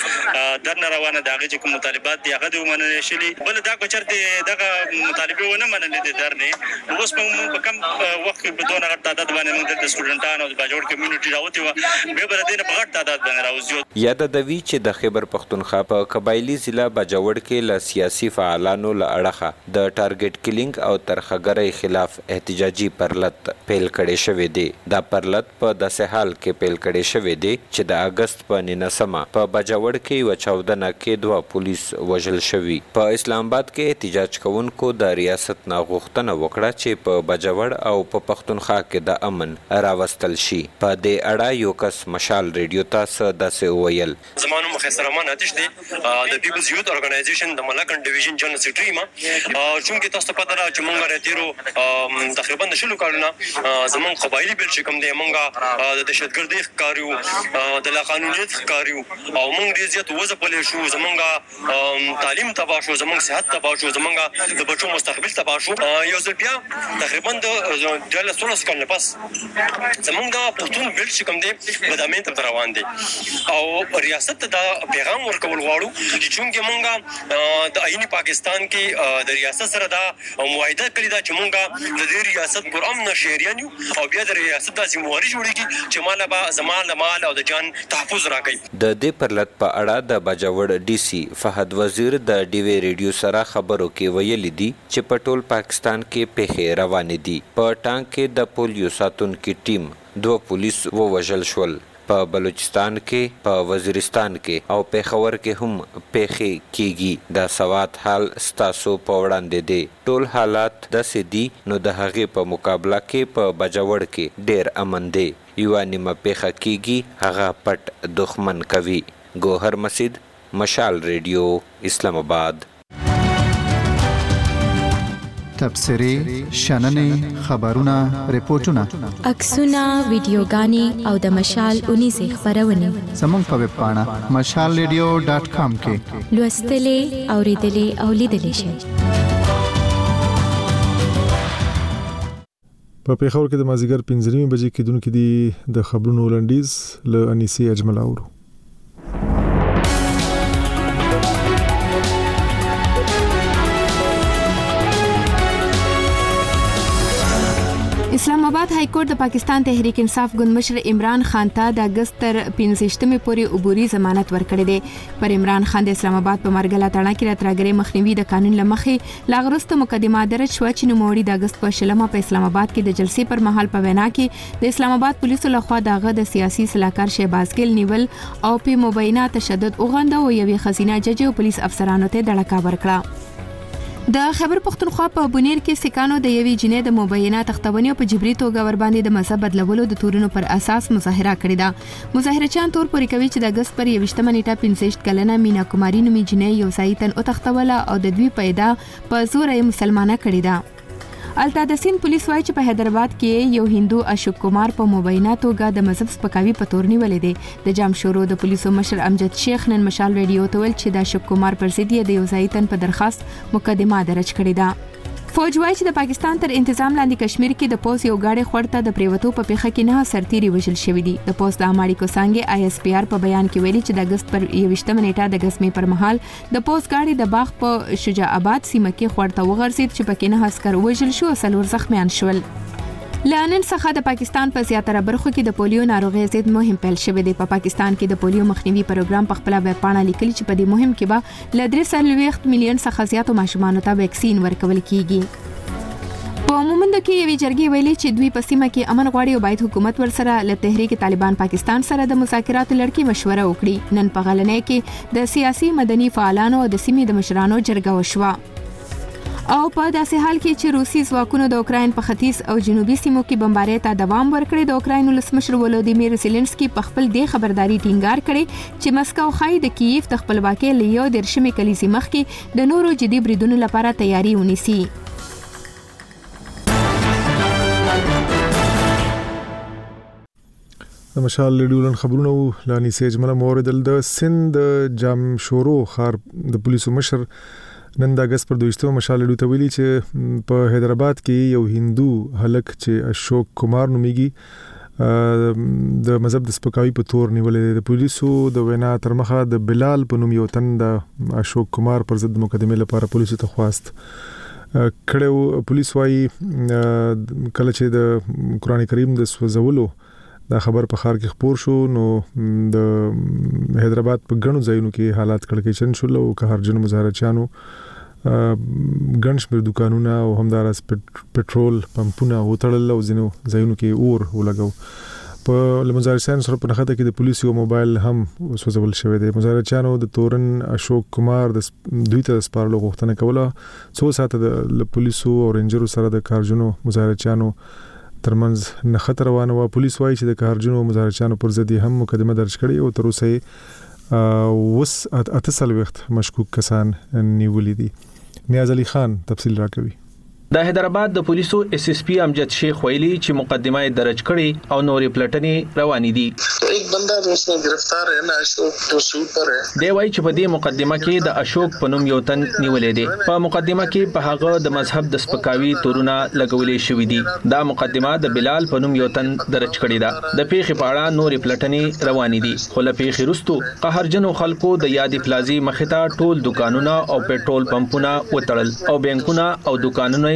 Speaker 21: امن درنه روانه دغه چې کوم مطالبات دی هغه د ومنل شي بل دا کو چرته دغه مطالبه ونه منلې د درنه اوس په کم وخت کې په دونه غټ تعداد باندې موږ د سټوډنټانو د باجوړ کمیونټي راوتی و به بر دینه په غټ تعداد باندې راوځي
Speaker 20: یاد د وی چې د خیبر پختونخوا په قبایلی ضلع باجوړ کې ل سیاسي فعالانو ل اړخه د ټارګټ کیلینګ او ترخګرۍ خلاف احتجاجي پرلط پیل کړي شوې دي دا پرلط په داسې حال کې پیل کړي شوې دي چې د اگست په ننسمه په باجوړ کې و چودنه کې دوه پولیس وژل شوي په اسلام آباد کې احتجاج کوونکو د ریاست نه غوښتنه وکړه چې په بجوړ او په پختونخوا کې د امن راوستل شي په دې اړه یو کس مشال ریډیو ته داسې وویل
Speaker 22: زمانو مخسر رحمان آتش دی د پیپلز یوث ارګنایزیشن د ملاکن ډیویژن جنرال سیکریټری ما چونکه تاسو پته را چې مونږ راتیرو تقریبا د شلو کارونه زمون قبایلی بل چې کوم دی مونږه د دهشتګردي ښکاریو د لا قانونیت ښکاریو او مونږ ډیر زیات وځ پلي شو زمونږه تعلیم تبا شو زمونږ صحت تبا شو زمونږه د بچو مستقبل تبا شو یو ځل بیا تقریبا د ډله سولس کال پس زمونږ د پښتون بل چې کوم دی بدامین ته روان دي او ریاست ته دا پیغام ورکول غواړو چې چونګې مونږه د آئین پاکستان کې د ریاست سره دا معاهده کړی دا چې مونږه د دې ریاست پر امن شهریان او بیا د ریاست د ذمہواری جوړیږي چې مال به زمان مال او د جان تحفظ راکړي
Speaker 20: د دې پرلط په اړه د باجوړ ډي سي فهد وزیر د ډي وی ریډیو سره خبرو کې ویلي دي چې په ټول پاکستان کې پیښې روانې دي په ټانک کې د پولیو ساتونکو ټیم دوه پولیس ووژل شول په بلوچستان کې، په وزیرستان کې او پېښور کې هم پیښې کیږي. دا سواد حال ستاسو په وړاندې دی. ټول حالات داسې دي نو د هغې په مقابله کې په بجوړ کې ډېر امن دی. یوه نیمه پیښه کیږي هغه پټ دښمن کوي. ګوهر مسجد، مشال ریډیو، اسلام آباد.
Speaker 10: تبصرې، شننې، خبرونه، ریپورتونه،
Speaker 9: عکسونه، ویډیوګانې او د مشال اونیزې خپرونې
Speaker 10: زموږ په ویب پاڼه مشال ریډیو ډاټ کام کې
Speaker 9: لوستلې، اورېدلې او لیدلې شئ.
Speaker 1: په پیښور کې د مازیګر پنځه نیمې بجې کېدونکې دي د خبرونو لنډیز له انیسي اجمل اورو.
Speaker 2: اسلام آباد های کورټ د پاکستان تحریک انصاف ګوند مشر عمران خان ته د اگست تر پنځه پورې عبوري ضمانت ورکړی دی. پر عمران خان د اسلام آباد په مرګله تړه کې راتراګري مخنیوي د قانون لمخې لاغرسته مقدمه درج شو چې نوموړي د اگست په شلمه په اسلام آباد کې د جلسې پر مهال په وینا کې د اسلام آباد پولیسو لخوا دغه د سیاسي سلاکار شهباز ګل نیول او په مبینه تشدد اوغنده او یوې خزینه جج او پولیس افسرانو ته دړکا ورکړه. د خیبر پختونخوا په بونیر کې سکانو د یوې جنې د مبینه تختونې په جبري توګه ور باندې د مذهب بدلولو د تورونو پر اساس مظاهره کړې ده. مظاهرچیان تور پورې کوي چې د اگست پر یوشتمه نیټه پنځه کلنه مینا کوماری نومي جنې یو ځای تن او تختوله او د دوی پیدا په زور یې مسلمانه کړې ده. التا د سین پولیس وایي چې په حیدرآباد کې یو هندو اشوک کمار په مبینه توګه د مذهب سپکاوي په تور نیولې دی. د جام شورو د پولیسو مشر امجد شیخ نن مشال ریډیو ته ویل چې د اشوک کمار پر ضد یې د یو ځای تن په درخواست مقدمه درج کړې ده. فوج وایي چې د پاکستان تر انتظام لاندې کشمیر کې د پوس یو گاډي خورته د پریوتو په پیښه کې نه سرتيري وژل شوې دي. د پوس د اماړي کوسانګي آی اس پی آر په بیان کې ویلي چې د اگست پر یوشتمه نیټه د غزمې پر مهال د پوس گاډي د باغ په شجاع آباد سیمه کې خورته وغورځید چې پکې نه عسكر وژل شو او څلور زخمیان شول. لانن څخه د پاکستان په زیاتره برخو کې د پولیو ناروغي ضد مهم پیل شوې ده. په پاکستان کې د پولیو مخنیوي پروګرام په خپل ویب پاڼه لیکلي چې په دې مهم کې به ل درې سلويخت میلیون څخه زیاتو ماشومان ته ویکسین ورکول کیږي. په مومند کې یوې جرګې ویلي چې دوی په سیمه کې امن غواړي او باید حکومت ورسره له تحریک طالبان پاکستان سره د مذاکراتو لړۍ مشوره وکړي. نن په غلنۍ کې د سیاسي مدني فعالانو او د سیمې د مشرانو جرګه وشوه. او په داسې حال کې چې روسي ځواکونو د اوکراین په ختیځ او جنوبي سیمو کې بمبارۍ ته دوام ورکړی، د اوکراین ولسمشر ولودیمیر زيلنسکي په خپل دې خبرداري ټینګار کړي چې مسکو خای د کیف د خپلواکۍ لیو د رشمي کلیزي مخکې د نورو جدي بریدونو لپاره تیاری ونیسي.
Speaker 1: د مشال ریډیولن خبرونه لانی سیج مله موردل د سند جام شورو خار د پولیسو مشر نن د اگست پر دویشتمه مشال ریډیو ته ویلي چې په حیدرآباد کې یو هندو هلک چې اشوک کمار نومیږي د مذهب د سپکاوي په تور نیولې. د پولیسو د وینا تر مخه د بلال په نوم یو تن د اشوک کمار پر ضد مقدمه لپاره پولیسو ته خواست کړو. پولیس وايي کله چې د قران کریم د سوځولو دا خبر په خار کې خبر شو نو د حیدرآباد په غنو ځایونو کې حالات کړکېچن شول او که هر جن مظاهرچیانو ګڼ شمېر دکانونه او همدارس پټرول پمپونه وټړل او ځینو ځایونو کې اور ولګاو. په مظاهرچیانو سره په نخته کې د پولیسو موبایل هم وسوځول شوی دی. مظاهرچیانو د تورن اشوک کمار د دوی ته سپارلو غوښتنه کوله. څو ساعته د پولیسو او رینجرو سره د کارجنو مظاهرچیانو ترمنځ نخته روانه و. پولیس وايي چې د کارجنو مظاهرچیانو پر ضد هم مقدمه درج کړې او تر اوسه وس اتصل وخت مشکوک کسان نیولې دي. نیاز علي خان تفصیل راکوي.
Speaker 7: د حیدرآباد د پولیسو ایس ایس پی امجد شیخ ویلي چې مقدمه درج کړي او نورې پلټنې روانې دي.
Speaker 23: ایک بندا دوسرا گرفتار ہے نا اشوک تو سوٹ پر ہے.
Speaker 7: دی وايي چې په دې مقدمه کې د اشوک په نوم یو تن نیولې دي. په مقدمه کې په هغه د مذهب د سپکاوي تورونه لګولې شوې دي. دا مقدمه د بلال په نوم یو تن درج کړي ده. د پیښې په اړه نورې پلټنې روانې دي. خو له پیښې وروسته قهرجنو خلکو د یادې پلازي مخې ته ټول دکانونه او پټرول پمپونه وټړل او بانکونه او دکانونه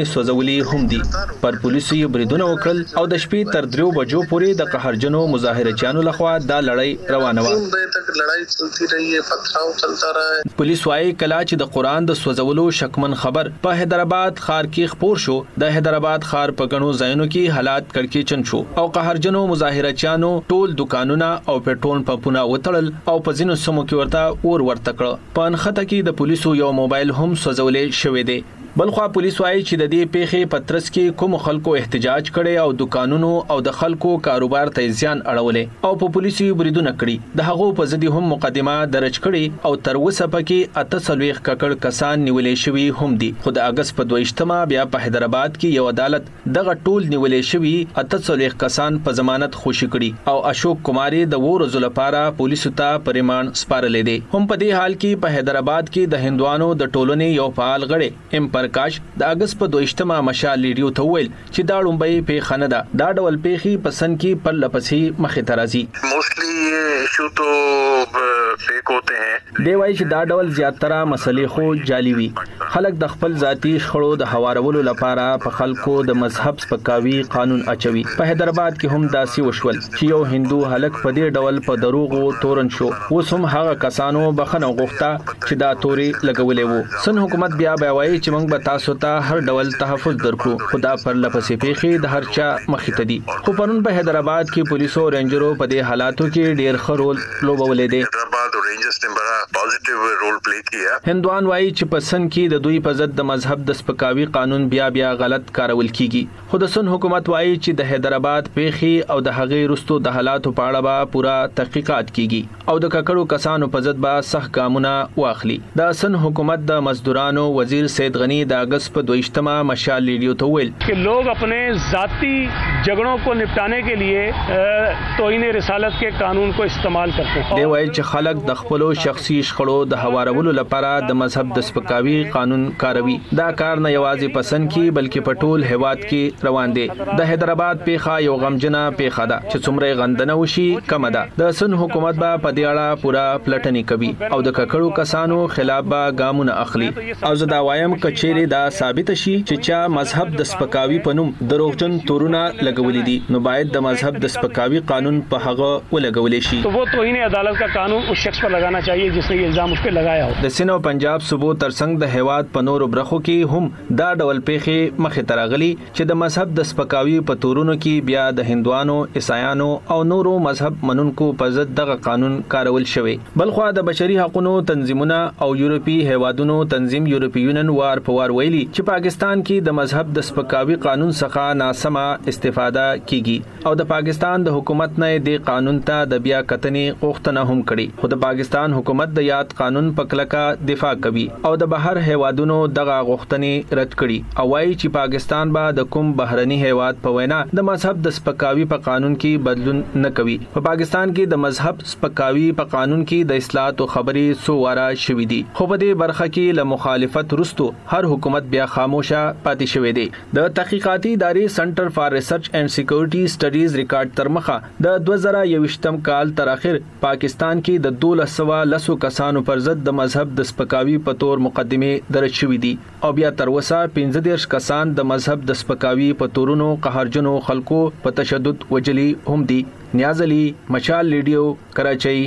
Speaker 7: ودانې سوځولې هم دي پر پولیسو یې بریدونه وکړل او د شپې تر دریو بجو پورې د قهرجنو مظاهرچیانو لخوا دا لړۍ روانه وه
Speaker 23: لړۍ چلتی رہی ہے پتھراو چلتا رہا ہے
Speaker 7: پولیس وايي کله چې د قران د سوځولو شکمن خبر په حیدرآباد ښار کې خپور شو د حیدرآباد ښار په غنو ځایونو کې حالات کړکېچن شو او قهرجنو مظاهرچیانو ټول دکانونه او پټرول پمپونه وتړل او په ځینو سیمو کې ورته اور ورته کړ په انخته کې د پولیسو یو موبایل هم سوځولې شوې دی بلخوا پولیس وايي چې د دې پیښې پترس کې کوم خلکو احتجاج کړي او دکانونو او د خلکو کاروبار ته زیان اړولې او په پولیسو بریدونه کړي د هغو په ضد هم مقدمه درج کړي او تر اوسه پکې اته څلوېښت ککړ کسان نیولې شوي هم دي خو د اگست په دویشتمه بیا په حیدرآباد کې یو عدالت دغه ټول نیولې شوي اته څلوېښت کسان په ضمانت خوشي کړي او اشوک کماري د وو ورځو لپاره پولیسو ته په ریمانډ سپارلې دي هم په دې حال کې په حیدرآباد کې د هندوانو د ټولنې یو فعال غړي ام پرکاش د اگست په دویشتمه مشال ریډیو ته ویل چې دا لومبۍ پیښه نه ده دا ډول پیښې پسند کې پر لپسې مخې ته راځي
Speaker 23: موسټلی یہ ایشو تو فیک ہوتے ہیں
Speaker 7: دی وايي چې دا ډول زیاتره مسلې خو جعلي وي خلک د خپل ذاتی شخړو د هوارولو لپاره په خلکو د مذهب سپکاوي قانون اچوي په حیدرآباد کې هم داسې وشول چې یو هندو هلک په دې ډول په دروغو تورن شو اوس هم هغه کسانو بخنه غوښته چې دا توري لګولې وو سن حکومت بیا بیا وايي چې موږ به تاسو ته هر ډول تحفظ درکړو خدا پر لپسې پیښې د هر چا مخې ته دي خو پرون په حیدرآباد کې پولیسو او رینجرو په دې حالاتو کې ډېر ښه رول لوبولې دي
Speaker 23: حیدرآباد او رینجرز نے بڑا پازیټیو رول پلی کیا
Speaker 7: هندوان وايي چې په سن کې د دوی په ضد د مذهب د سپکاوي قانون بیا بیا غلط کارول کیږي خو د سن حکومت وايي چې د حیدرآباد پیښې او د هغې رستو د حالاتو په اړه به پورا تحقیقات کیږي او د ککړو کسانو په ضد به سخت ګامونه واخلي د سن حکومت د مزدورانو وزیر سید غنی د اگست په دویشتمه مشال ریډیو ته ویل
Speaker 3: کہ لوگ اپنے ذاتی جھگڑوں کو نپٹانے کے لیے توہین رسالت کے قانون کو استعمال کرتے ہیں
Speaker 7: دی وایي چې خلک د خپل شخصي شخړو د هوارولو لپاره د مذهب د سپکاوي قانون کاروي دا کار نه یوازې پسند کی بلکې په ټول هیواد کې روان دي د حیدرآباد پیښه یو غمجنه پیښه ده چې څومره غندنه وشي کم ده د سن حکومت به په دې اړه پورا پلټنې کوي او د ککړو کسانو خلاف به ګامونه اخلي او زه دا وایم کچېری دا ثابت شي چې چا مذهب د سپکاوي په نوم دروغجن تورونه لګولې دي نو باید د مذهب د سپکاوي قانون په هغه ولګولې شي
Speaker 3: تو وہ توہین عدالت کا قانون اس شخص پر لگانا چاہیے جس نے یہ الزام اس پہ لگایا ہو
Speaker 7: د سین او پنجاب صوبو ترڅنګ د هیواد په نورو برخو کې هم دا ډول پیښې مخې ته راغلي چې د مذهب د سپکاوي په تورونو کې بیا د هندوانو عیسایانو او نورو مذهب منونکو په ضد دغه قانون کارول شوی بلخوا د بشري حقوقو تنظیمونه او یورپی هیوادونو تنظیم یورپی یونین وار په وار ویلي چې پاکستان کې د مذهب د سپکاوي قانون څخه ناسمه استفاده کیږي او د پاکستان د حکومت نه د قانون ته د بیا کتنې غوښتنه هم کړې خو د پاکستان حکومت د یاد قانون په کلکه دفاع کوي او د بهر هیوادونو دغه غوښتنې رد کړي او وايي چې پاکستان به د کوم بهرني هیواد په وینا د مذهب د سپکاوي په قانون کې بدلون نه کوي په پاکستان کې د مذهب سپکاوي په قانون کې د اصلاحات او خبري سو واره شوې دي خو په دې برخه کې له مخالفت رستو هر حکومت بیا خاموشه پاتې شوې دي د تحقیقاتي ادارې سنټر فار ریسرچ اینڈ سکیورټي سټډیز ریکارډ تر مخه د دوه زره یوویشتم کال تر اخر پاکستان کې د دولس سوه لسو کسانو پر ضد د مذهب د سپکاوي په تور مقدمه درج شوې دي او بیا تر اوسه پنځه دېرش کسان د مذهب د سپکاوي په تورونو قهرجنو خلکو په تشدد وجلي هم دي نیاز علي مشال ریډیو کراچۍ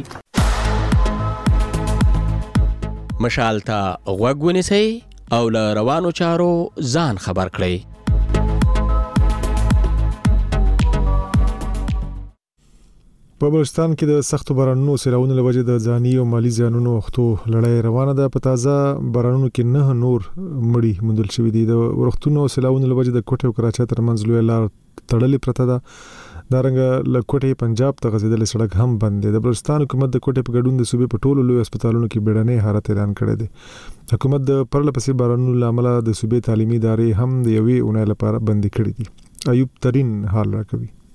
Speaker 4: مشال ته غوږ ونیسئ او له روانو چارو ځان خبر کړئ
Speaker 1: په بلوچستان کې د سختو بارانونو سیلاونو له وجې د ځاني او مالی زیانونو وختو لړۍ روانه ده په تازه بارانونو کې نه نور مړي موندل شوي دي د ورختونو سیلاونو له وجې د کوټې او کراچۍ ترمنځ لویه لار تړلې پرته ده دارنګه له کوټې پنجاب ته غځېدلې سړک هم بند دی د بلوچستان حکومت د کوټې په ګډون د صوبې په ټولو لوی هسپتالونو کې بیړنی حالت اعلان کړی دی حکومت د پرله پسې بارانونو له امله د صوبې تعلیمي ادارې هم د یوې اونۍ لپاره بندي کړې دي ایوب ترین حال راکوي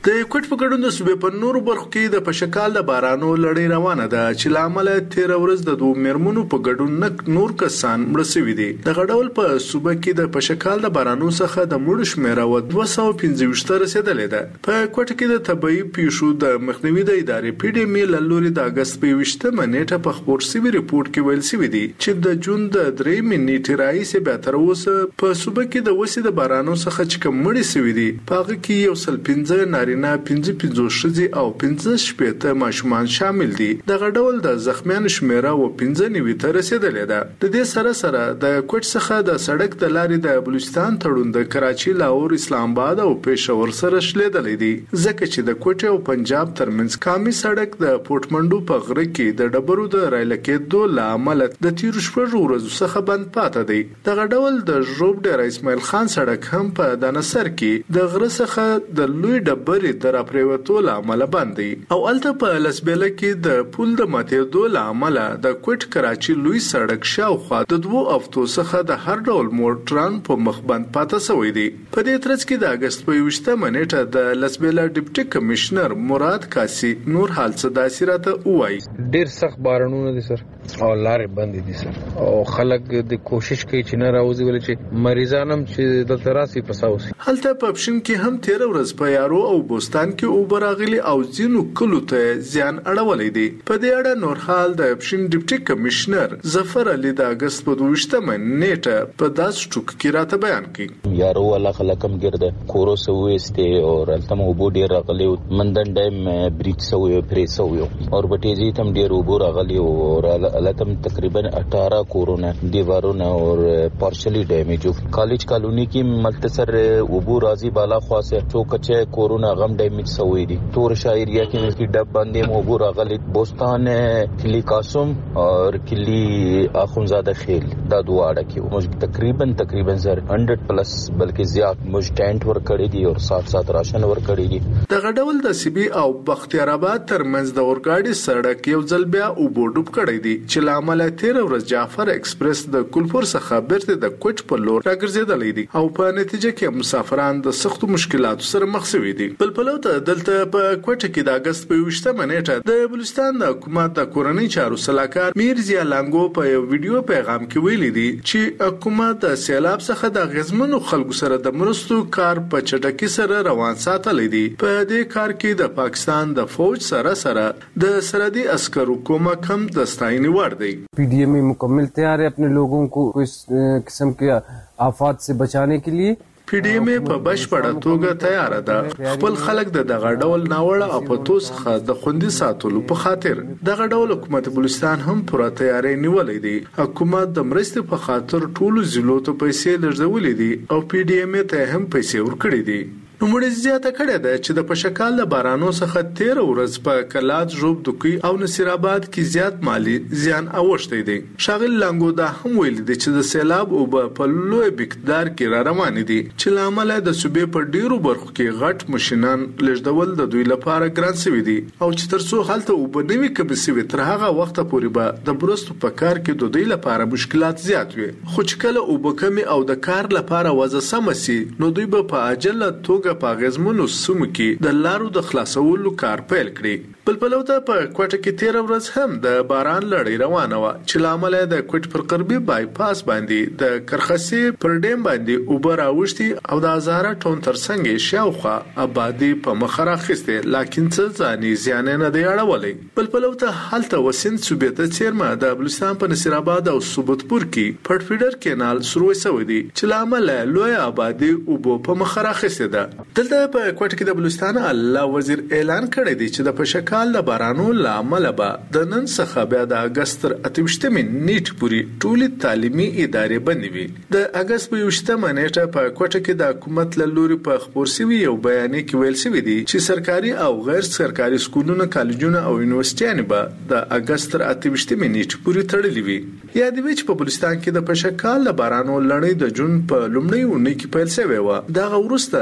Speaker 5: د کوټ په ګډون د صوبې په نورو برخو کې د پشکال د بارانو لړۍ روانه ده چې لامل تیر ورځ د دوه مرمنو په ګډون نک نور کسان مړ شوي دي. د غډول په صوبې کې د پشکال د بارانو څخه د مړو شمېره و دوه سوه پنځه ویشت رسیدلې ده. په کوټ کې د طبي پیښو د مخنیوي د ادارې پی ډي ام له لوري د اگست په یوویشتمه نیټه په خبر شوي ریپورت کې ویل شوي دي چې د جون د درېیمې نیټې راهیسې بیا تر اوسه په صوبې کې د وسې د بارانو څخه چې کوم مړي شوي دي په هغه کې یو سل پنځه نارینه پنځه پنځوس ښځې او پنځه شپېته ماشومان شامل دي. دغه ډول د زخمیانو شمېره و پنځه نوي ته رسیدلې ده. د دې سره سره د کوټ څخه د سړک د لارې د بلوچستان تړون د کراچي، لاهور، اسلام آباد او پېښور سره شلېدلې دي ځکه چې د کوټ او پنجاب ترمنځ قامي سړک د پورټمنډو په غره کې د ډبرو د رایله کېدو له امله د تیرو شپږو ورځو څخه بند پاتې دی. دغه ډول د ژوب ډېر اسماعیل خان سړک هم په دانسر کې د غره څخه د لوی ډبرې د راپریوتو له امله بند دی او الته په لسبېله کې د پل د ماتېدو له امله د کوټ کراچي لوی سړک شاوخوا د دوو هفتو څخه د هر ډول موټران په مخ بند پاتې شوی دی. په دې ترڅ کې د اگست په یوویشتمه نیټه د لسبېله ډیپټي کمشنر مراد کاسي نور حال څه داسې راته ووایي.
Speaker 8: ډېر سخت بارانونه دي سر او لارې بندې دي سر او خلک د کوشش کوي چې نه راوځي ولې چې مریضان هم چې دلته راسي پساوسي.
Speaker 5: هلته په پښین کې هم تیر ورځ په یارو او بوستان کې اوبه راغلي او ځینو کلو ته زیان اړولی دی. په دې اړه نور حال د پښین ډیپټي کمشنر ظفر علي د اگست په دویشتمه نیټه په داسې ټوک کې راته بیان کړي.
Speaker 12: یارو والا خلکم ګرده کورو سويسته اور التم اوبو ډیر راغلي مندن ډیم بریج سوي پرې سوي اور بټیزي تم ډیر اوبو راغلي اور التم تقریبا اٹھارہ کورونا دیوارونه اور پارشلی ډیمیج کالج کالونی کې مختصر اوبو راضی بالا خاصه چوکچه کورونا غم ډیمیج سوي دي. تور شاعریه کې ملکی ډب باندې اوبو راغلي بوستان کلی قاسم اور کلی اخونزاده خیل دا دواړه کې موږ تقریبا تقریبا زر سو پلس بلکې زیات موږ ټینټ ور کړی دي اور سات سات راشن ور کړی دي.
Speaker 5: دغه ډول د سیبي او بختیار آباد ترمنځ د اورګاډي سړک یو ځل بیا اوبو ډوب کړی دی چې لامل تیر ورځ جعفر ایکسپریس د کولپور څخه بیرته د کوټ په لور راګرځېدلی دی او په نتیجه کې مسافران د سختو مشکلاتو سره مخ شوي دي. بل پلو ته دلته په کوټ کې د اگست په یوویشتمه نیټه د بلوچستان د حکومت د کورنۍ چارو سلاکار میر ضیا لانګو په یو ویډیو پیغام کې ویلي دي چې حکومت د سیلاب څخه د غزمنو خلکو سره د مرستو کار په چټکۍ سره روان ساتلی دی. په دې کار کې د پاکستان د فوج سره سره د سرحدي عسکرو کومک هم د ستاینې وړ دی.
Speaker 24: پی ڈی ایم مکمل تیار ہے اپنے لوگوں کو اس قسم کے آفات سے بچانے کے لیے.
Speaker 5: پی ډي ام په بشپړه توګه تیار ده خپل خلک د دغه ډول ناوړه اپاتو څخه د خوندي ساتلو په خاطر دغه ډول حکومت بلوچستان هم پوره تیاری نیولې دي. حکومت د مرستې په خاطر ټولو ضلعو ته پیسې لږولې دي او پی ډي ام ته هم پیسې ورکړې دي. نو مړي زیاته کړې ده چې د پشکال د بارانو څخه تیر ورځ په کلات ژوب دوکي او نصیر آباد کې زیات مالی زیان اوښتې دي. شاغل لانګو دا هم ویل دي چې د سیلاب او په لوی مقدار کې را روان دي چې لامل د صوبې په ډیرو برخو کې غټ ماشينان لږدول د دوی لپاره ګران شوی دي او چې ترڅو حالت او بنوي کم شوی تر هغه وخت پورې به د برستو په کار کې د دوی لپاره مشکلات زیات وي. خو چې کله او بکمي او د کار لپاره وځه سمسي نو دوی به په عاجله توګه په غزمنو سیمو کې د لارو د خلاصولو کار پیل کړي. بل بلو ته په کوټه کې تیر ورځ هم د باران لړۍ روانه و چې لامل د کوټ پر قربي بای پاس باندې د کرخسي پر ډیم باندې اوبر اوشتي او د هزاره ټون ترڅنګ شاوخه آبادی په مخ راخسته لکه څه ځاني زیان نه دی اړولې. بل بلو ته حالت وسین صوبې ته چیرمه د بلوچستان په نصیر آباد او سوبتپور کې پټ فیډر کینال شروع شوی دی چې لامل لوی آبادی اوبو په مخ راخسته ده. دلته په کوټه کې د بلوچستان الله وزیر اعلان کړی دی چې د پشکال د بارانو لامل به د نن څخه بیا د اگست تر اتمشتمې نیټ پورې ټولې تعلیمي ادارې بندې وي. د اگست په یوشتمه نیټه په کوټه کې د حکومت له لوري په خبر شوی یو بیان کې ویل شوی دی چې سرکاري او غیر سرکاري سکولونه کالجونه او یونیورسيټیان به د اگست تر اتمشتمې نیټ پورې تړلې وي. یا د ویچ په بلوچستان کې د پشکال د بارانو لړۍ د جون په لومړۍ اونۍ کې پیل شوی و. دا غوړسته پر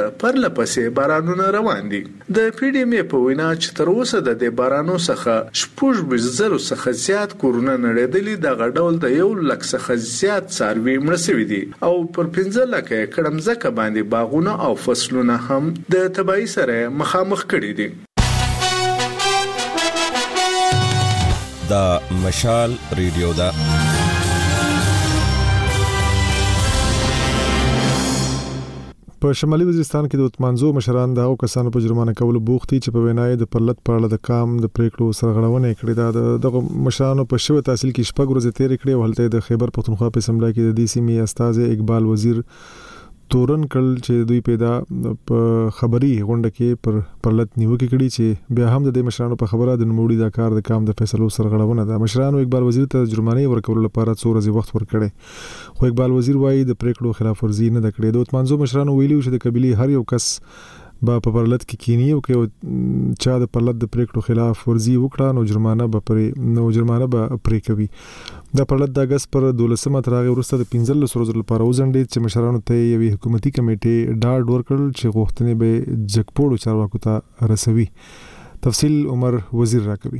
Speaker 5: پرله پسې بارانونه روان دي. د پی ډی ایم په وینا چې تر اوسه د دې بارانو څخه شپږ زره څخه زیات کورونه نړیدلي د غډول د یو لک څخه زیات څاروي مړ شوي دي او پر پنځه لکه ایکړ ځمکه باندې باغونه او فصلونه هم د تباہي سره مخامخ کړي دي.
Speaker 6: دا مشال ریډیو دا
Speaker 1: په شمالي وزیرستان کې د اتمانزو مشران د هغو کسانو په جرمانه کولو بوخت دي چې په وینای د پرلط په اړه د کام د پریکړو سرغړونه کړې ده. دغه مشرانو په شوه تحصیل کې شپږ ورځې تېرې کړې او هلته د خیبر پختونخوا په اسمبلی کې د دې سیمې استازي اقبال وزیر تورن کړل چې دوی پیدا په خبري غونډه کې پر پرلط نیوکه کړي چې بیا هم د دې مشرانو په خبره د نوموړي د کار د کام د فیصلو سرغړونه ده. مشرانو اقبال وزیر ته جرمانه ورکولو لپاره څو ورځې وخت ورکړي خو اقبال وزیر وايي د پریکړو خلاف ورزي نه د کړې. د اتمانزو مشرانو ویلي چې د قبيلي هر یو کس با په پرلط کې کینی او کې چا د پرلط د پریکړو خلاف ورزي وکړه نو جرمانه به پرې نو جرمانه به پرې کوي. د پرلط د اگست پر دولسمه ترغه ورسته د پنځل ورځې لپاره وزنډې چې مشرانو ته یو حکومتي کمیټې ډاډ ورکړل چې غوښتنې به جګپوړو چارواکو ته رسوي. تفصیل عمر وزیر راکوي.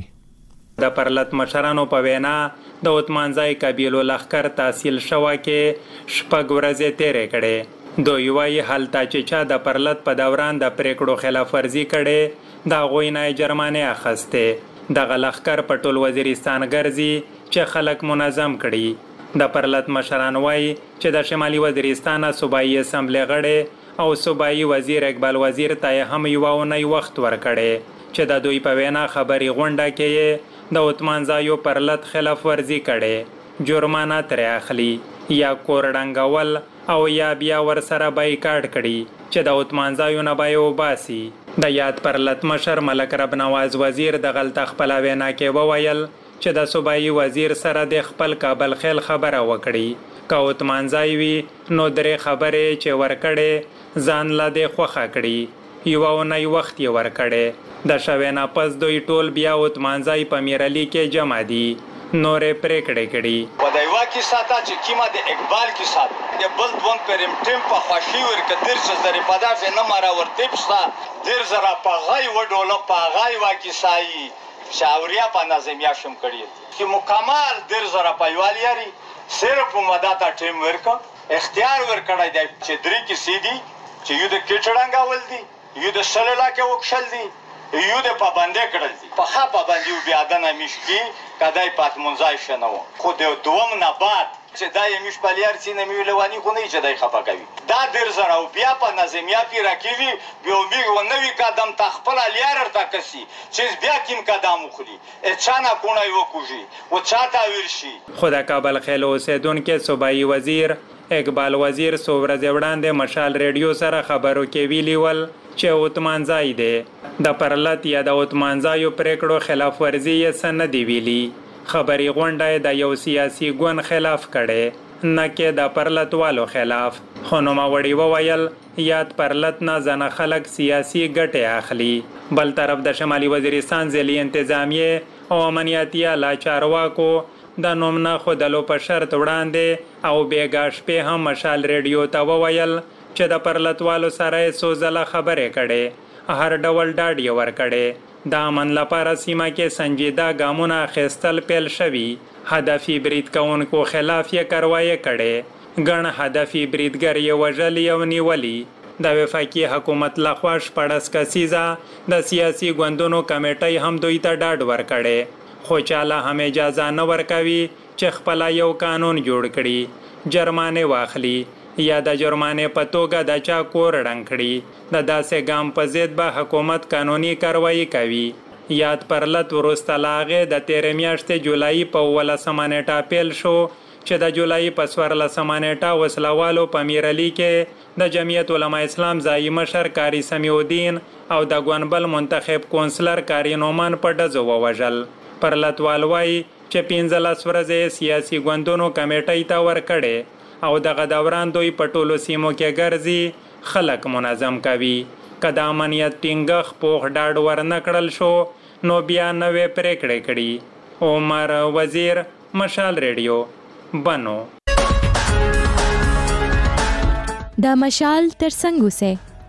Speaker 11: د پرلط مشرانو په وینا د اتمانځای قبیلو لخر تحصیل شوه کې شپږ ورځې تیرې کړې. دوی وايي هلته چې چا د پرلط په دوران د پریکړو خلاف ورزي کړي دا غوي نه جرمانه اخسته. د لخر په ټول وزیرستان ګرځي چې خلک منظم کړي. د پرلط مشران وايي چې د شمالي وزیرستان صوبایي اسمبلی غړي او صوبایي وزیر اقبال وزیر ته هم یو نه وخت ورکړي چې د دوی په وینا خبري غونډه کې د اتمانځایو پرلط خلاف ورزي کړي جرمانه ترې اخلي یا کورډنګول او یا بیا ور سره بایکاټ کړي چې د اتمانځایو نه بایو باسي. د یاد پرلط مشر ملک رب نواز وزیر د غلط خپل وینا کې وویل چې د صوبایي وزیر سره د خپل کابل خیل خبره وکړي که اتمانځای وي نو درې خبرې چې ورکړي ځان لا د خوخه کړي یو نه وخت یې ورکړي. د شوینا پس دوی ټول بیا اتمانځای په میرلی کې جمع دي نورې پریکړې کړي.
Speaker 14: په دایوا کې ساته چې کیما د اقبال کې سات د بل دوم پرم ټیم په خوشي ور کتر څه درې پدا نه مارا ورته پستا ډیر زرا په غای و ډوله په غای وا کې سای شاوریا په نظمیا شم کړی چې مکمل ډیر زرا په یوالياري صرف مداتا ټیم ورکا اختیار ور کړای دی چې درې کې سیدی چې یو د کټړنګا ول دي یو د سللا کې وکشل دي یو د پابندې کړل دي په خا پابندې بیا دنه مشکی کدای پات منځای شنو خو د دوم نه بعد چې دای مش پلیار سینې میولوانی خو نه چې دای خپه کوي دا ډیر زره او بیا په نظمیا کې راکېوي بیا میغ نوې قدم تخپل لیار ارتا کسي چې بیا کیم قدم وخلی اچانا کونه یو کوجی او چاته ورشي.
Speaker 11: خدا کابل خیلو اوسیدونکو صوبایي وزیر اقبال وزیر سو ورځې وړاندې مشال ریډیو سره خبرو کې ویلی ول چې اتمانځای دی د پرلط یا د اتمانځایو پریکړو خلاف ورزي یې سن دی ویلي. خبري غونډه د یو سیاسي ګوند خلاف کړي نه کې د پرلط والو خلاف. خو نو ما وړي وویل یاد پرلط نه ځنه خلک سیاسي ګټه اخلي. بل طرف د شمالي وزیرستان ځلي انتظامیه او امنیتي اعلی چارواکو د نومنه خودلو په شرط وړاندې او بیګاش په هم مشال ریډیو ته وویل چې د پرلط والو سره سوزله خبرې کړي هر ډول ډاډ یې ورکړي د امن لپاره سیمه کې سنجیده ګامونه اخیستل پیل شوي. هدفي برید کوونکو خلاف یې کاروایي کړي ګڼ هدفي بریدګر یې وژلي او نیولي. د وفاقي حکومت لخوا شپږ کسیزه د سیاسي ګوندونو کمیټې هم دوی ته ډاډ ورکړي خو چاله هم اجازه نه ورکوي چې خپل یو قانون جوړ کړي جرمانه واخلي یا د جرمانه په توګه د چا کور ړنګ کړي. د داسې ګام په ضد به حکومت قانوني کاروایی کوي. یاد پرلط وروسته لاغه د تیرې میاشتې جولای په ولسمه نیټه پیل شو چې د جولای په څوارلسمه نیټه وسلوالو په میرلی کې د جمعیت علما اسلام ځایي مشر قاری سمیع الدین او د ګونبل منتخب کونسلر قاری نومان په ډزو ووژل. پرلط والوای چې پنځلس ورځې سیاسي ګوندونو کمیټې ته ورکړي او دغه دوران دوی په ټولو سیمو کې ګرځي خلک منظم کوي. که د امنیت ټینګښ پوخ ډاډ ورنکړل شو نو بیا نوې پریکړې کړي. عمر وزیر مشال ریډیو بنو.
Speaker 9: د مشال ترڅنګ اوسه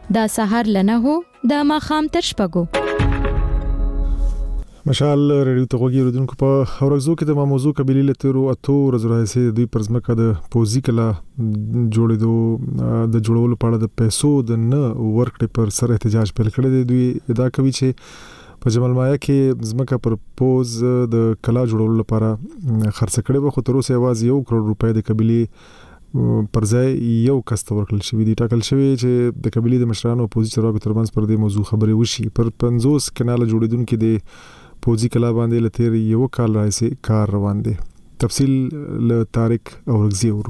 Speaker 9: دا سهار لنه هو د ماخام تر شپږو.
Speaker 1: مشال رادیو ته غوږی ردونکو په اورغزو کې د موضوع قبيله لترو اتو ورځ راځي دوی پرځمکه د پوزي کلا جوړېدو د جوړولو په اړه د پیسو د نه ورکړې پر سر احتجاج پیل کړی دی. دوی ادعا کوي چې په جمال مایا کې ځمکه پر پوز د کلا جوړولو لپاره خرڅ کړي و، خو تر اوسه یوازې یو کروڑ روپۍ د قبيله پر ځای یو کس ته ورکړل شوی دی. ټاکل شوی چې د قبيله د مشرانو اپوزي چارواکو ترمنځ پر دې موضوع خبرې وشي. پر پنځوس کناله جوړېدونکو د پوزي کلا باندې لتیر یو کال راځي کار روان دي. تفصیل له طارق اورغزي ورو.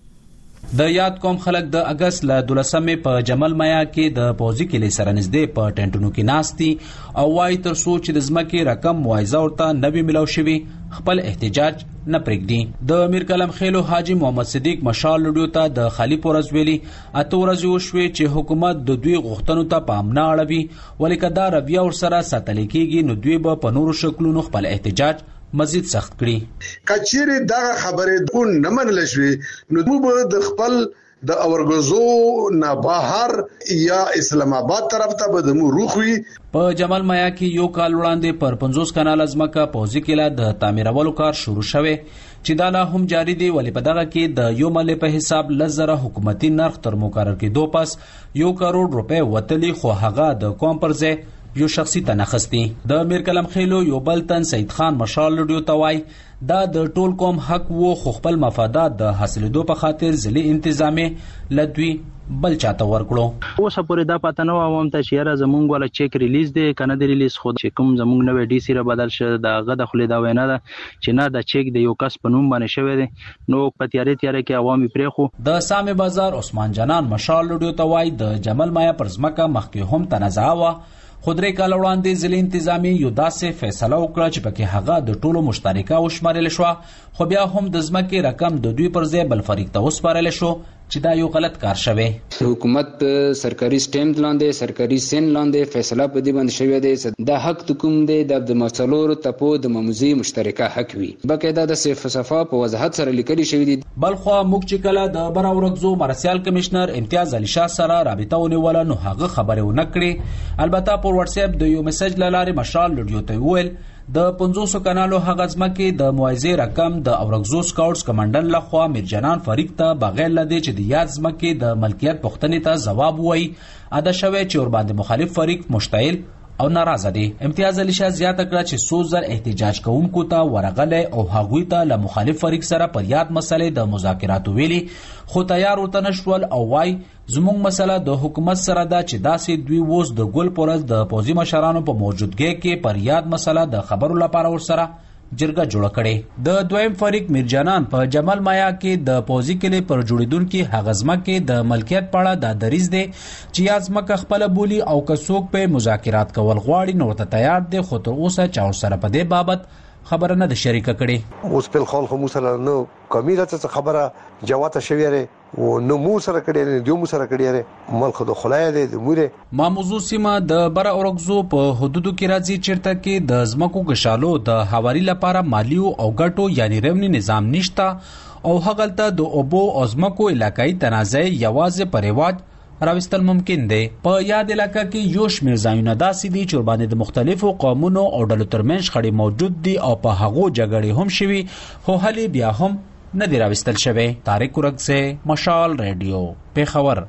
Speaker 13: د یاد قوم خلک د اگست ل دولسمې په جمل مایا کې د پوزي کلی سره نږدې په ټنټونو کې ناستي او وايي تر څو چې د ځمکې رقم معاوضه ورته نوي ملو شوي خپل احتجاج نه پرېږدي. د میر کلم خېلو حاجی محمد صدیق مشال لډیو ته د خالی پورز ویلي اته ورځې وشوي چې حکومت د دوی غوښتنو ته پام نه اړوي، ولیکه دا رویه ورسره ساتل کېږي نو دوی به په نورو شکلونو خپل احتجاج مزید سخت کړي.
Speaker 15: کچېره دا خبره دون نه منل شوی نو موږ د خپل د اورګزو نه بهر یا اسلام آباد طرف ته به مو روخوي.
Speaker 13: په جمال مایا کې یو کال وړاندې پر پنځوس کنال ځمکه پوزي کلا د تعمیرولو کار شروع شوه چې دا لا هم جاری دی، ولی په دغه کې د یو ملي په حساب لزره حکومتي نرخ تر مقرر کې دو پاس یو کروڑ روپے وتلی، خو هغه د کوم پر ځای یو شخصي تنخستی. د میر کلم خېلو یو بل تن سید خان مشال لډیو توای دا د ټول قوم حق وو، خو خپل مفادات د حاصلېدو په خاطر ځلې انتظامی لدوی بل چاته ورکړو.
Speaker 16: اوس پورې دا پته نه ووم ته چې را زمونږ ولا چیک ریلیز دی کنه دی ریلیز خو چې کوم زمونږ نوې ډي سي را بدل شه دا غد خلې دا وینا ده چې نه دا چیک دی یو کس په نوم باندې شوی دی نو په تیارې تیارې کې عوامي پرې خو.
Speaker 13: د سامي بازار عثمان جنان مشال لډیو توای د جمل مایا پر ځمکه مخکې هم تنازع وا، خودري کال وړاندې ځلې انتظامی یو داسې فیصله وکړه چې پکې هغه د ټولو مشترکه وشمارل شو، خو بیا هم د ځمکې رقم د دوی پر ځای بل فریق ته وسپارل شو چې دا یو غلط کار شوی.
Speaker 17: حکومت سرکاري سټیمپ لاندې سرکاري سین لاندې فیصله په دې باندې شوی دی دا حق کوم دی د مسلور تپو د مموزي مشترکه حق وي بقاعده د صفه په وضاحت سره لیکل شوی دی.
Speaker 13: بلخو موږ چې کله د برا ورغزو مرسیال کمشنر امتیاز علي شاه سره رابطه ونیول نو هغه خبره ونه کړې، البته پر واتس اپ د یو میسج لاره مشال لډیو ته ویل د پنځوس کنالو هغه ځمکې د موایزه رقم د اورغزو سکاوټس کمانډر لخوا میرجنان فریق ته بغیر لدی چې د یاد ځمکې د ملکیت پوښتنې ته جواب وایي ادا شوی چې ور باندې مخالف فریق مشتعل او ناراضه دي. امتیاز علي شاه زیاته کړه چې څو زر احتجاج کوونکو ته ورغله او هغوی ته له مخالف فریق سره پر یاد مسلې د مذاکراتو ویلي، خو تیار ورته نشول او وای زموږ مسله د حکومت سره ده چې داسې دوی ووس د ګل پورز د پوزي مشرانو په موجودګۍ کې پر یاد مسله د خبرو لپاره ورسره جرګه جوړه کړي. د دویم فریق میرجنان په جمل مایا کې د پوزي کلی پر جوړیدونکو هغزمه کې د ملکیت پاړه د دریز دی چې یازمکه خپل بولی او کڅوک په مذاکرات کول غواړي نو ته تیار دی، خو تر اوسه چا سره په دې بابت خبره نه ده شریکه کړي.
Speaker 25: اوس په خال خو سره نو کمیره څه خبره جواته شوی ری او نو مو سره کړي نه دیو مو سره کړي ری ملک د خلای دی د موره
Speaker 13: ما موضوع سیمه د بر اورغزو په حدودو کې راځي چیرته کې د زمکو غشالو د حواري لپاره مالی او ګټو یعنی رونی نظام نشتا او هغلته د اوبو ازمکو علاقائی تنازع یوازې پر رواج راوستل ممکن دی. په یاد علاقہ کې یو شمېر ځایونه داسې دي چې باندې د مختلفو قومونو او ډلو ترمنځ شخړې موجود دي او په هغو جګړې هم شوي خو هلي بیا هم نه دی راوستل شوی. طارق ورغزه مشال ریډیو پیښور.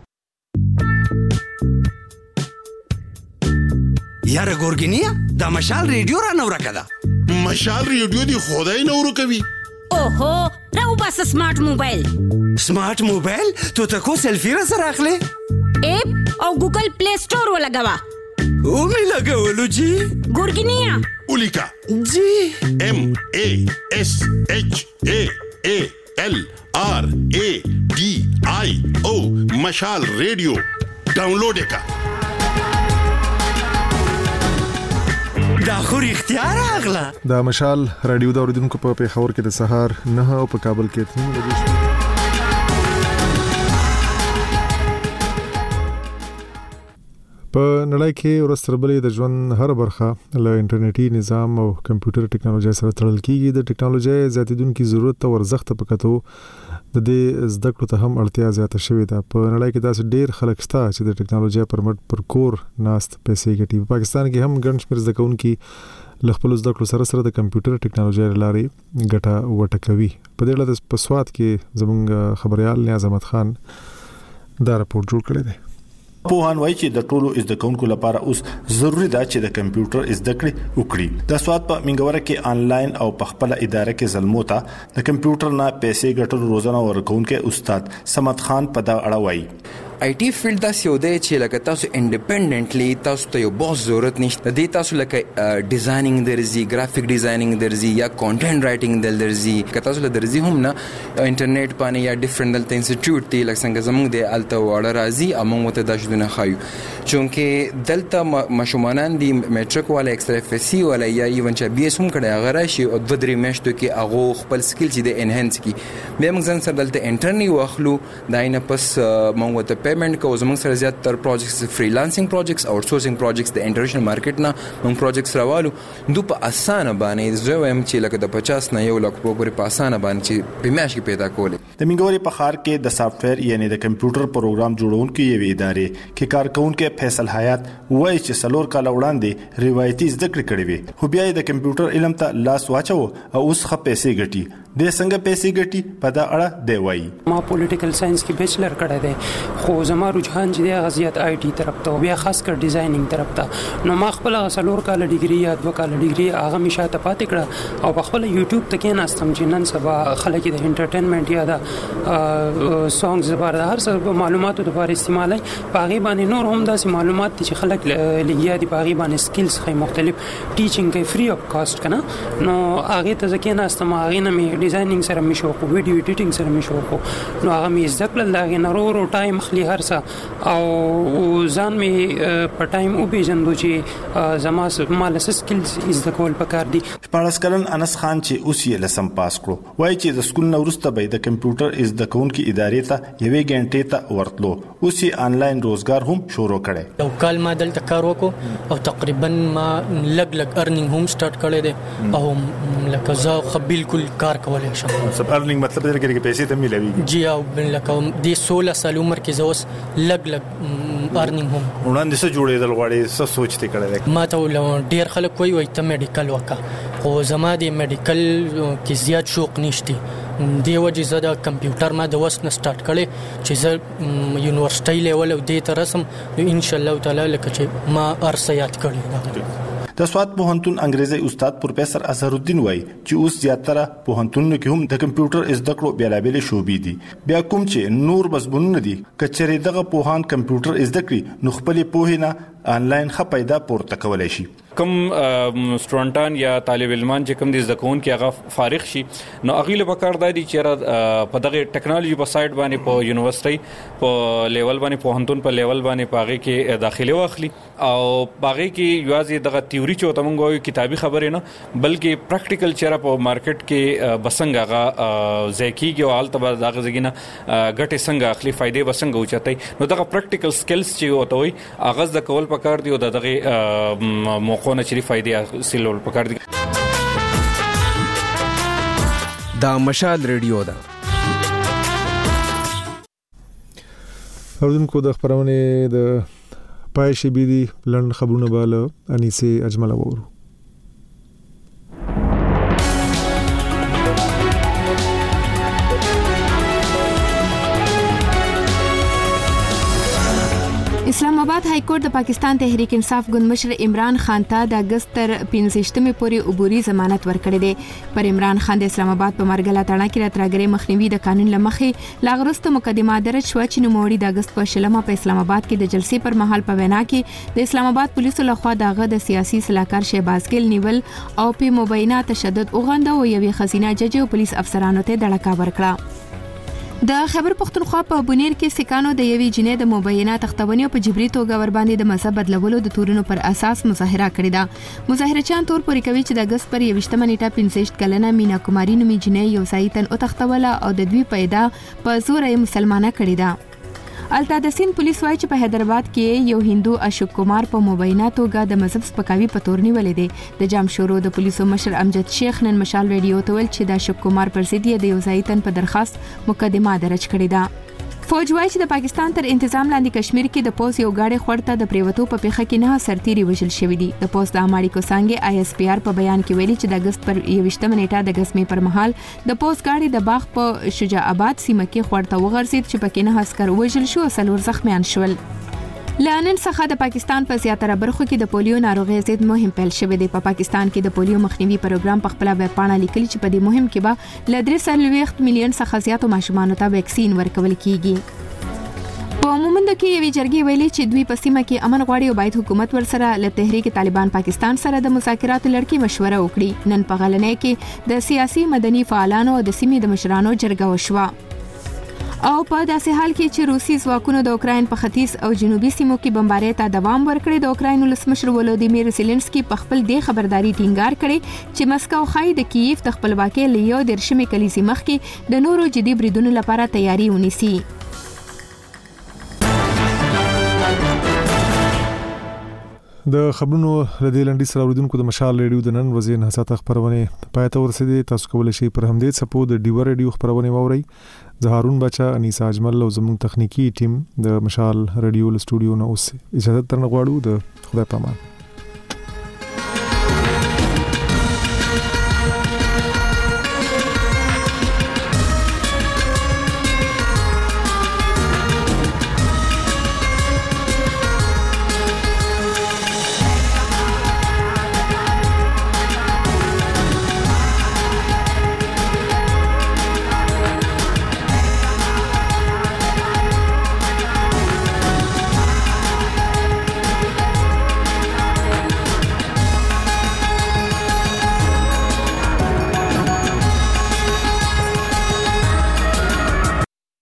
Speaker 26: یاره ګورګینیا دا مشال ریډیو را نو راکړه
Speaker 27: مشال ریډیو دی خدای نو ورکوي.
Speaker 28: اوهو راو بس سمارټ موبایل
Speaker 26: سمارټ موبایل تو تکو سیلفی را سره اخلي
Speaker 28: اپ او ګوګل پلی سٹور ولګوا
Speaker 26: او می لګولو جی
Speaker 28: ګورګینیا
Speaker 27: اولیکا
Speaker 26: جی
Speaker 27: ام ا اس اچ ا ا ال آر ا ډي آی او مشال ریډیو ډاونلوډ کا
Speaker 26: دا خو اختیار اغلا
Speaker 1: دا مشال رادیو دا اوریدونکو په پیښور کې د سهار نه او په کابل کې تنو لګیږي. په نړۍ کې ورستربلې د ژوند هر برخه له انټرنیټي نظام او کمپیوټر ټکنالوژي سره تړل کیږي. د ټکنالوژي زیاتیدونکو ضرورت او ارزښت په کتو د دې زده کړو ته هم اړتیا زیاته شوې ده. په نړۍ کې داسې ډېر خلک شته چې د ټکنالوژي پر مټ پر کور ناست پیسې ګټي. په پاکستان کې هم ګڼ شمېر زده کوونکي له خپل زده کړو سره سره د کمپیوټر ټکنالوژي لارې ګټه وټه کوي. په دې اړه د پسواد کې زموږ خبريال نیاز احمد خان دا راپور جوړ کړی دی.
Speaker 2: پوهان وایي چې د ټولو زده کوونکو لپاره اوس ضروری ده چې د کمپیوټر زده کړې وکړي. د سواد په منګوره کې آنلاین او په خپل اداره کې زلموتا د کمپیوټر نه پیسې ګټلو روزنه ورکوونکی استاد سمد خان په دا اړه وایي.
Speaker 10: آی ټي فیلډ داسې یو دی چې لکه تاسو انډیپندنټلی تاسو ته یو باس ضرورت نشته. د تاسو لکه ډیزاینینګ درځي، ګرافیک ډیزاینینګ درځي یا کانټینټ رائټینګ دل درځي. که تاسو له درځي هم نه انټرنیټ باندې یا ډیفرنٹ دلته انسټیټیوټ دی لکه څنګه زموږ دی الته وړه راځي امون ته د شدونه خایو چونکه دلته مشومانان دی میټریک ولا ایکس اف اس سی ولا یا ایون چې بي اس هم کړه هغه راشي او د درې میاشتو کې هغه خپل سکیل چې د انهانس کی به موږ ځان سره دلته انټرنی واخلو داینه پس موږ ته پیمنٹ کو زموږ سره زیات تر پروجیکټس فریلانسینګ پروجیکټس او سورسینګ پروجیکټس د انټرنیشنل مارکیټ نه موږ پروجیکټس راوالو دوی په اسانه باندې زه وایم چې لکه د پچاس نه یو لک پورې په اسانه باندې چې په میاشت کې پیدا کولې.
Speaker 2: د منګوري په ښار کې د سافټویر یعنی د کمپیوټر پروګرام جوړونکو یوې ادارې کې کارکونکو فیصل حیات وایي چې سلور کال وړاندې روایتي زده کړې کړې وي خو بیا د کمپیوټر علم ته لاس واچو او اوس ښه پیسې ګټي. د څنګه پیسې ګټي په دا اړه دی وایي.
Speaker 18: ما پولیټیکل ساينس کې بیچلر کړی دی خو زما رجحان چې دی غزيات آی ټي طرف ته بیا خاص کر ډیزاینینګ طرف ته. نو ما خپل سلور کال ډیګري یا دوه کال ډیګري هغه مشاته پاتې کړه او په خپل یوټیوب ته کې ناستم چې نن سبا خلک د انټرټینمنت یا د سونګز لپاره هر څه معلوماتو لپاره استعمالي پاغي باندې نور هم داسې معلومات چې خلک لګیا دي پاغي باندې سکلز خې مختلف ټیچینګ کوي فری اف کاست کنه. نو هغه ته ځکه ناستم هغه نه می ډیزاینینګ سره می شو کو ویډیو ایډیټینګ سره می شو کو نو هغه می ځکل لاغه نورو ټایم خلی هرڅه او ځان می په ټایم او پیژندو چې زما مال سکلز از د کول پکار دي.
Speaker 2: پارس کلن انس خان چې اوس یې لسم پاس کړو وایي چې د سکول نو ورسته به د کمپیوټر از د کون کې ادارې ته یوې غنټې ته ورتلو اوس یې آنلاین روزګار هم شروع کړي.
Speaker 19: یو کال ما دلته کار وکړو او تقریبا ما لګ لګ ارنینګ هم سٹارټ کړی دی او لکه زه خو بالکل کار کولای شم.
Speaker 2: سب ارنینګ مطلب دی چې پیسې ته ملوي.
Speaker 19: جی او لکه د سولہ سال عمر کې زوس لګ لګ ارنینګ هم
Speaker 2: وړاندې څه جوړېدل غواړي څه سوچ ته کړی.
Speaker 19: ما ته ډیر خلک وایي وایي ته میډیکل وکړه خو زما د میډیکل کې زیات شوق نشته دی وجه زه د کمپیوټر ما د وس نه سٹارټ کړی چې زه یونیورسيټي لیول او دې ته رسم نو ان شاء الله تعالی لکه چې ما ارسيات کړی.
Speaker 2: د سواد پوهنتون انګریزي استاد پروفیسور اظهر الدین وایي چې اوس زیاتره پوهنتونونو کې هم د کمپیوټر زده کړو بیلابېلې شوبې دي بیا کوم چې نور مضمونونه دي کچره دغه پوهان کمپیوټر زده کړي نو خپل پوهه نه آنلاین ښه پیدا پورته کولای شي.
Speaker 20: کوم سټوډنټان یا طالب علمان چې کوم د زده کوونکو هغه فارغ شي نو هغه له پکار دی چې په دغه ټیکنالوژي په سایت باندې په یونیورسيټي په لیول باندې پوهنتون په لیول باندې پاغه کې داخله واخلي او پاغه کې یوازې دغه تیوري چې ته مونږ وایو کتابي خبرې نه بلکې پریکټیکل چیرې په مارکیټ کې بسنګ هغه ځکیږي او حالت به دغه ځګینه ګټه څنګه اخلي فائدې بسنګ اوچتای نو دغه پریکټیکل سکلز چې وته وي هغه د کول پکار دی او دغه موقعونه چې فائدې حاصلول پکار دي.
Speaker 21: دا مشال ریډیو ده.
Speaker 1: اوردونکو د خبرونه د پای شي بيدي لند خبرونه بالا انیسه اجمل وورو.
Speaker 22: اسلام آباد های کورټ د پاکستان تحریک انصاف ګوند مشر عمران خان ته د اگست تر پنځه پورې عبوري ضمانت ورکړی دی. پر عمران خان د اسلام آباد په مرګله تړه کې راتراګري مخنیوي د قانون لمخې لاغرسته مقدمه درج شو چې نوموړي د اگست په شلمه په اسلام آباد کې د جلسې پر مهال په وینا کې د اسلام آباد پولیسو لخوا دغه د سیاسي صلاحکار شهباز ګل نیول او په مبینه تشدد اوغنده او یوې خزینه جج او پولیس افسرانو ته دړکا ورکړه. د خیبر پختونخوا په بونیر کې سکانو د یوې جنې د مبینه تختونی په جبري توګه ور باندې د مذهب بدلولو د تورونو پر اساس مظاهره کړې ده. مظاهرچیان تور پورې کوي چې د اگست پر یوشتمه نیټه پنځه کلنه مینا کوماری نومي جنې یو سایتن او تختوله او د دوی پیدا په زور یې مسلمانه کړې ده. الته د سین پولیس وایي چې په حیدرآباد کې یو هندو اشوک کمار په مبینه توګه د مذهب سپکاوي په تور نیولې دی د جام شورو د پولیسو مشر امجد شیخ نن مشال ریډیو ته ویل چې د اشوک کمار پر ضد د یو ځای تن په درخواست مقدمه درج کړې ده. فوج وایي چې د پاکستان تر انتظام لاندې کشمیر کې د پوز یو گاډي خورته د پریوتو په پیخه کې نه سرتيري وژل شوې دي. د پوز د اماړي کوسانګي آی اس پی آر په بیان کې ویلي چې د اگست پر یوشتمه نیټه د غسمې پر مهال د پوز گاډي د باغ په شجاع آباد سیمه کې خورته وغورځید چې پکې نه عسكر وژل شو او څلور زخمیان شول. لانن څخه د پاکستان په زیاتره برخو کې د پولیو ناروغي ضد مهم پیل شوې دی. په پاکستان کې د پولیو مخنیوي پروګرام په خپل ویب پاڼه لیکلي چې په دې مهم کې به ل درې سلويخت میلیون څخه زیاتو ماشومانو ته ویکسین ورکول کیږي. په مومند کې یوې جرګې ویلي چې دوی په سیمه کې امن غواړي او باید حکومت ورسره له تحریک طالبان پاکستان سره د مذاکراتو لړۍ مشوره وکړي. نن په غلنۍ کې د سیاسي مدني فعالانو او د سیمې د مشرانو جرګه وشوه. او په داسې حال کې چې روسي ځواکونو د اوکراین په ختیځ او جنوبي سیمو کې بمبارۍ ته دوام ورکړی د اوکراین ولسمشر ولودیمیر زيلنسکي په خپل د خبرداري ټینګار کړي چې مسکو خای د کیف د خپلواکۍ لیو د رشمي کلیسي مخکې د نورو جدي بریدونو لپاره تیاری ونیسي.
Speaker 1: د خبرونو لدې لنډي سره اوریدونکو د مشال ریډیو د نن ورځې نه ساته خبرونه پای ته ورسېدي. تاسو کولای شئ پر همدې سپو د ډیو ریډیو خبرونه واورئ. زه هارون بچا انیسا اجمل او زموږ تخنیکی ټیم د مشال ریډیو ل سټوډیو نه اوس اجازه ترنه غواړو. د خدای پامان.